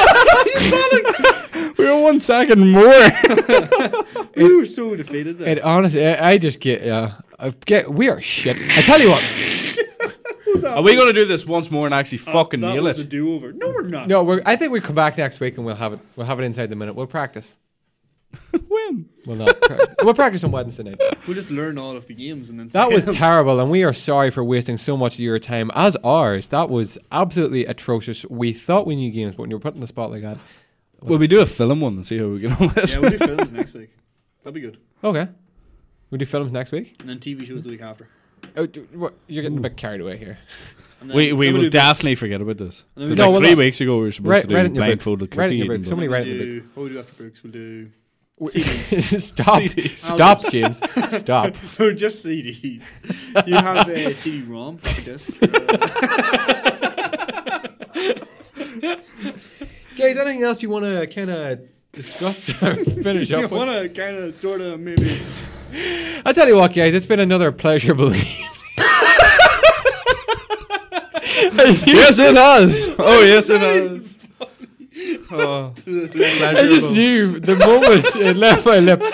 We were 1 second more. We were so defeated there. It honestly, I just get. We are shit. I tell you what. Are we going to do this once more and actually fucking that nail was a it? do-over. No, we're not. No, I think we come back next week and we'll have it. We'll have it inside the minute. We'll practice. When? We'll practice on Wednesday night. We'll just learn all of the games and then. That say was them. terrible, and we are sorry for wasting so much of your time, as ours. That was absolutely atrocious. We thought we knew games, but when you were put in the spot like that. Will we do a film one and see how we get on with it? Yeah, we'll do films next week. That'd be good. Okay. We'll do films next week. And then TV shows the week after. Oh, you're getting a bit carried away here. And then We we'll will do definitely forget about this. And then 'Cause we'll like No, 3 we'll weeks ago we were supposed Write to do it in your book. blindfolded Write it in cookie your book. eating, Somebody We'll write it in the do, what will we do after books? We'll do. Stop. CDs. Stop, James. Stop. No, just CDs. You have a CD-ROM for this. Guys, anything else you want to kind of discuss or finish You up with? want to kind of, sort of, maybe. I'll tell you what, guys, it's been another pleasurable evening. Yes, it has. Oh, yes, it has. Oh, I just knew the moment it left my lips.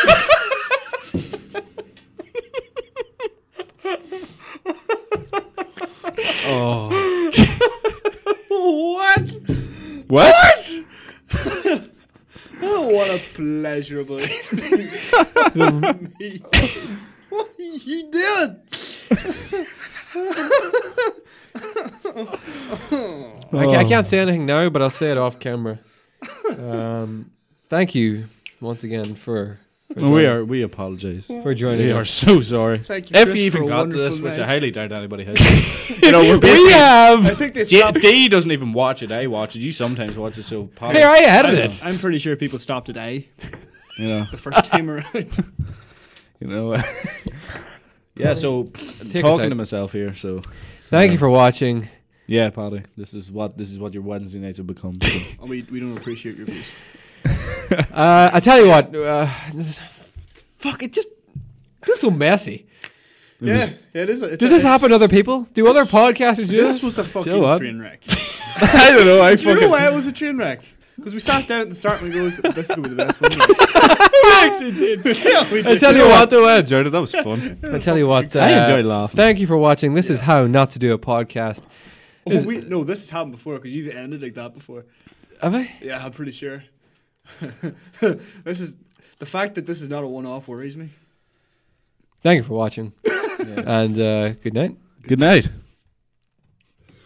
oh. What? What? Oh, what a pleasurable evening. What he did? I can't say anything now, but I'll say it off camera. Thank you once again for We apologize. for joining We are us. so sorry. Thank you, If Chris, you for even a got to this, wonderful which I night. highly doubt anybody has. You know, we're We basically. I have. think they stopped. D doesn't even watch it. I watch it. You sometimes watch it. So, Polly, Here, I edited it. I'm pretty sure people stopped at A you know, the first time around. you know. Yeah. So, Take us talking out. to myself here. So, Thank you for watching. yeah, Paddy, this is what your Wednesday nights have become. So. And we don't appreciate your views. I tell you what. Fuck! It just feels so messy. Yeah, it is. Does this happen to other people? Do other podcasters do This this? was a fucking what? train wreck. I don't know. I Do you know fucking. why it was a train wreck? Because we sat down at the start and we goes, this is going to be the best one. We actually did. Yeah, we I did. tell you what. though, I enjoyed it. That was fun. I tell you what. I enjoyed laughing. Thank you for watching. This is how not to do a podcast. Oh, no, this has happened before because you've ended like that before. Have I? Yeah, I'm pretty sure. This is the fact that this is not a one-off worries me. Thank you for watching. And good night. Good night.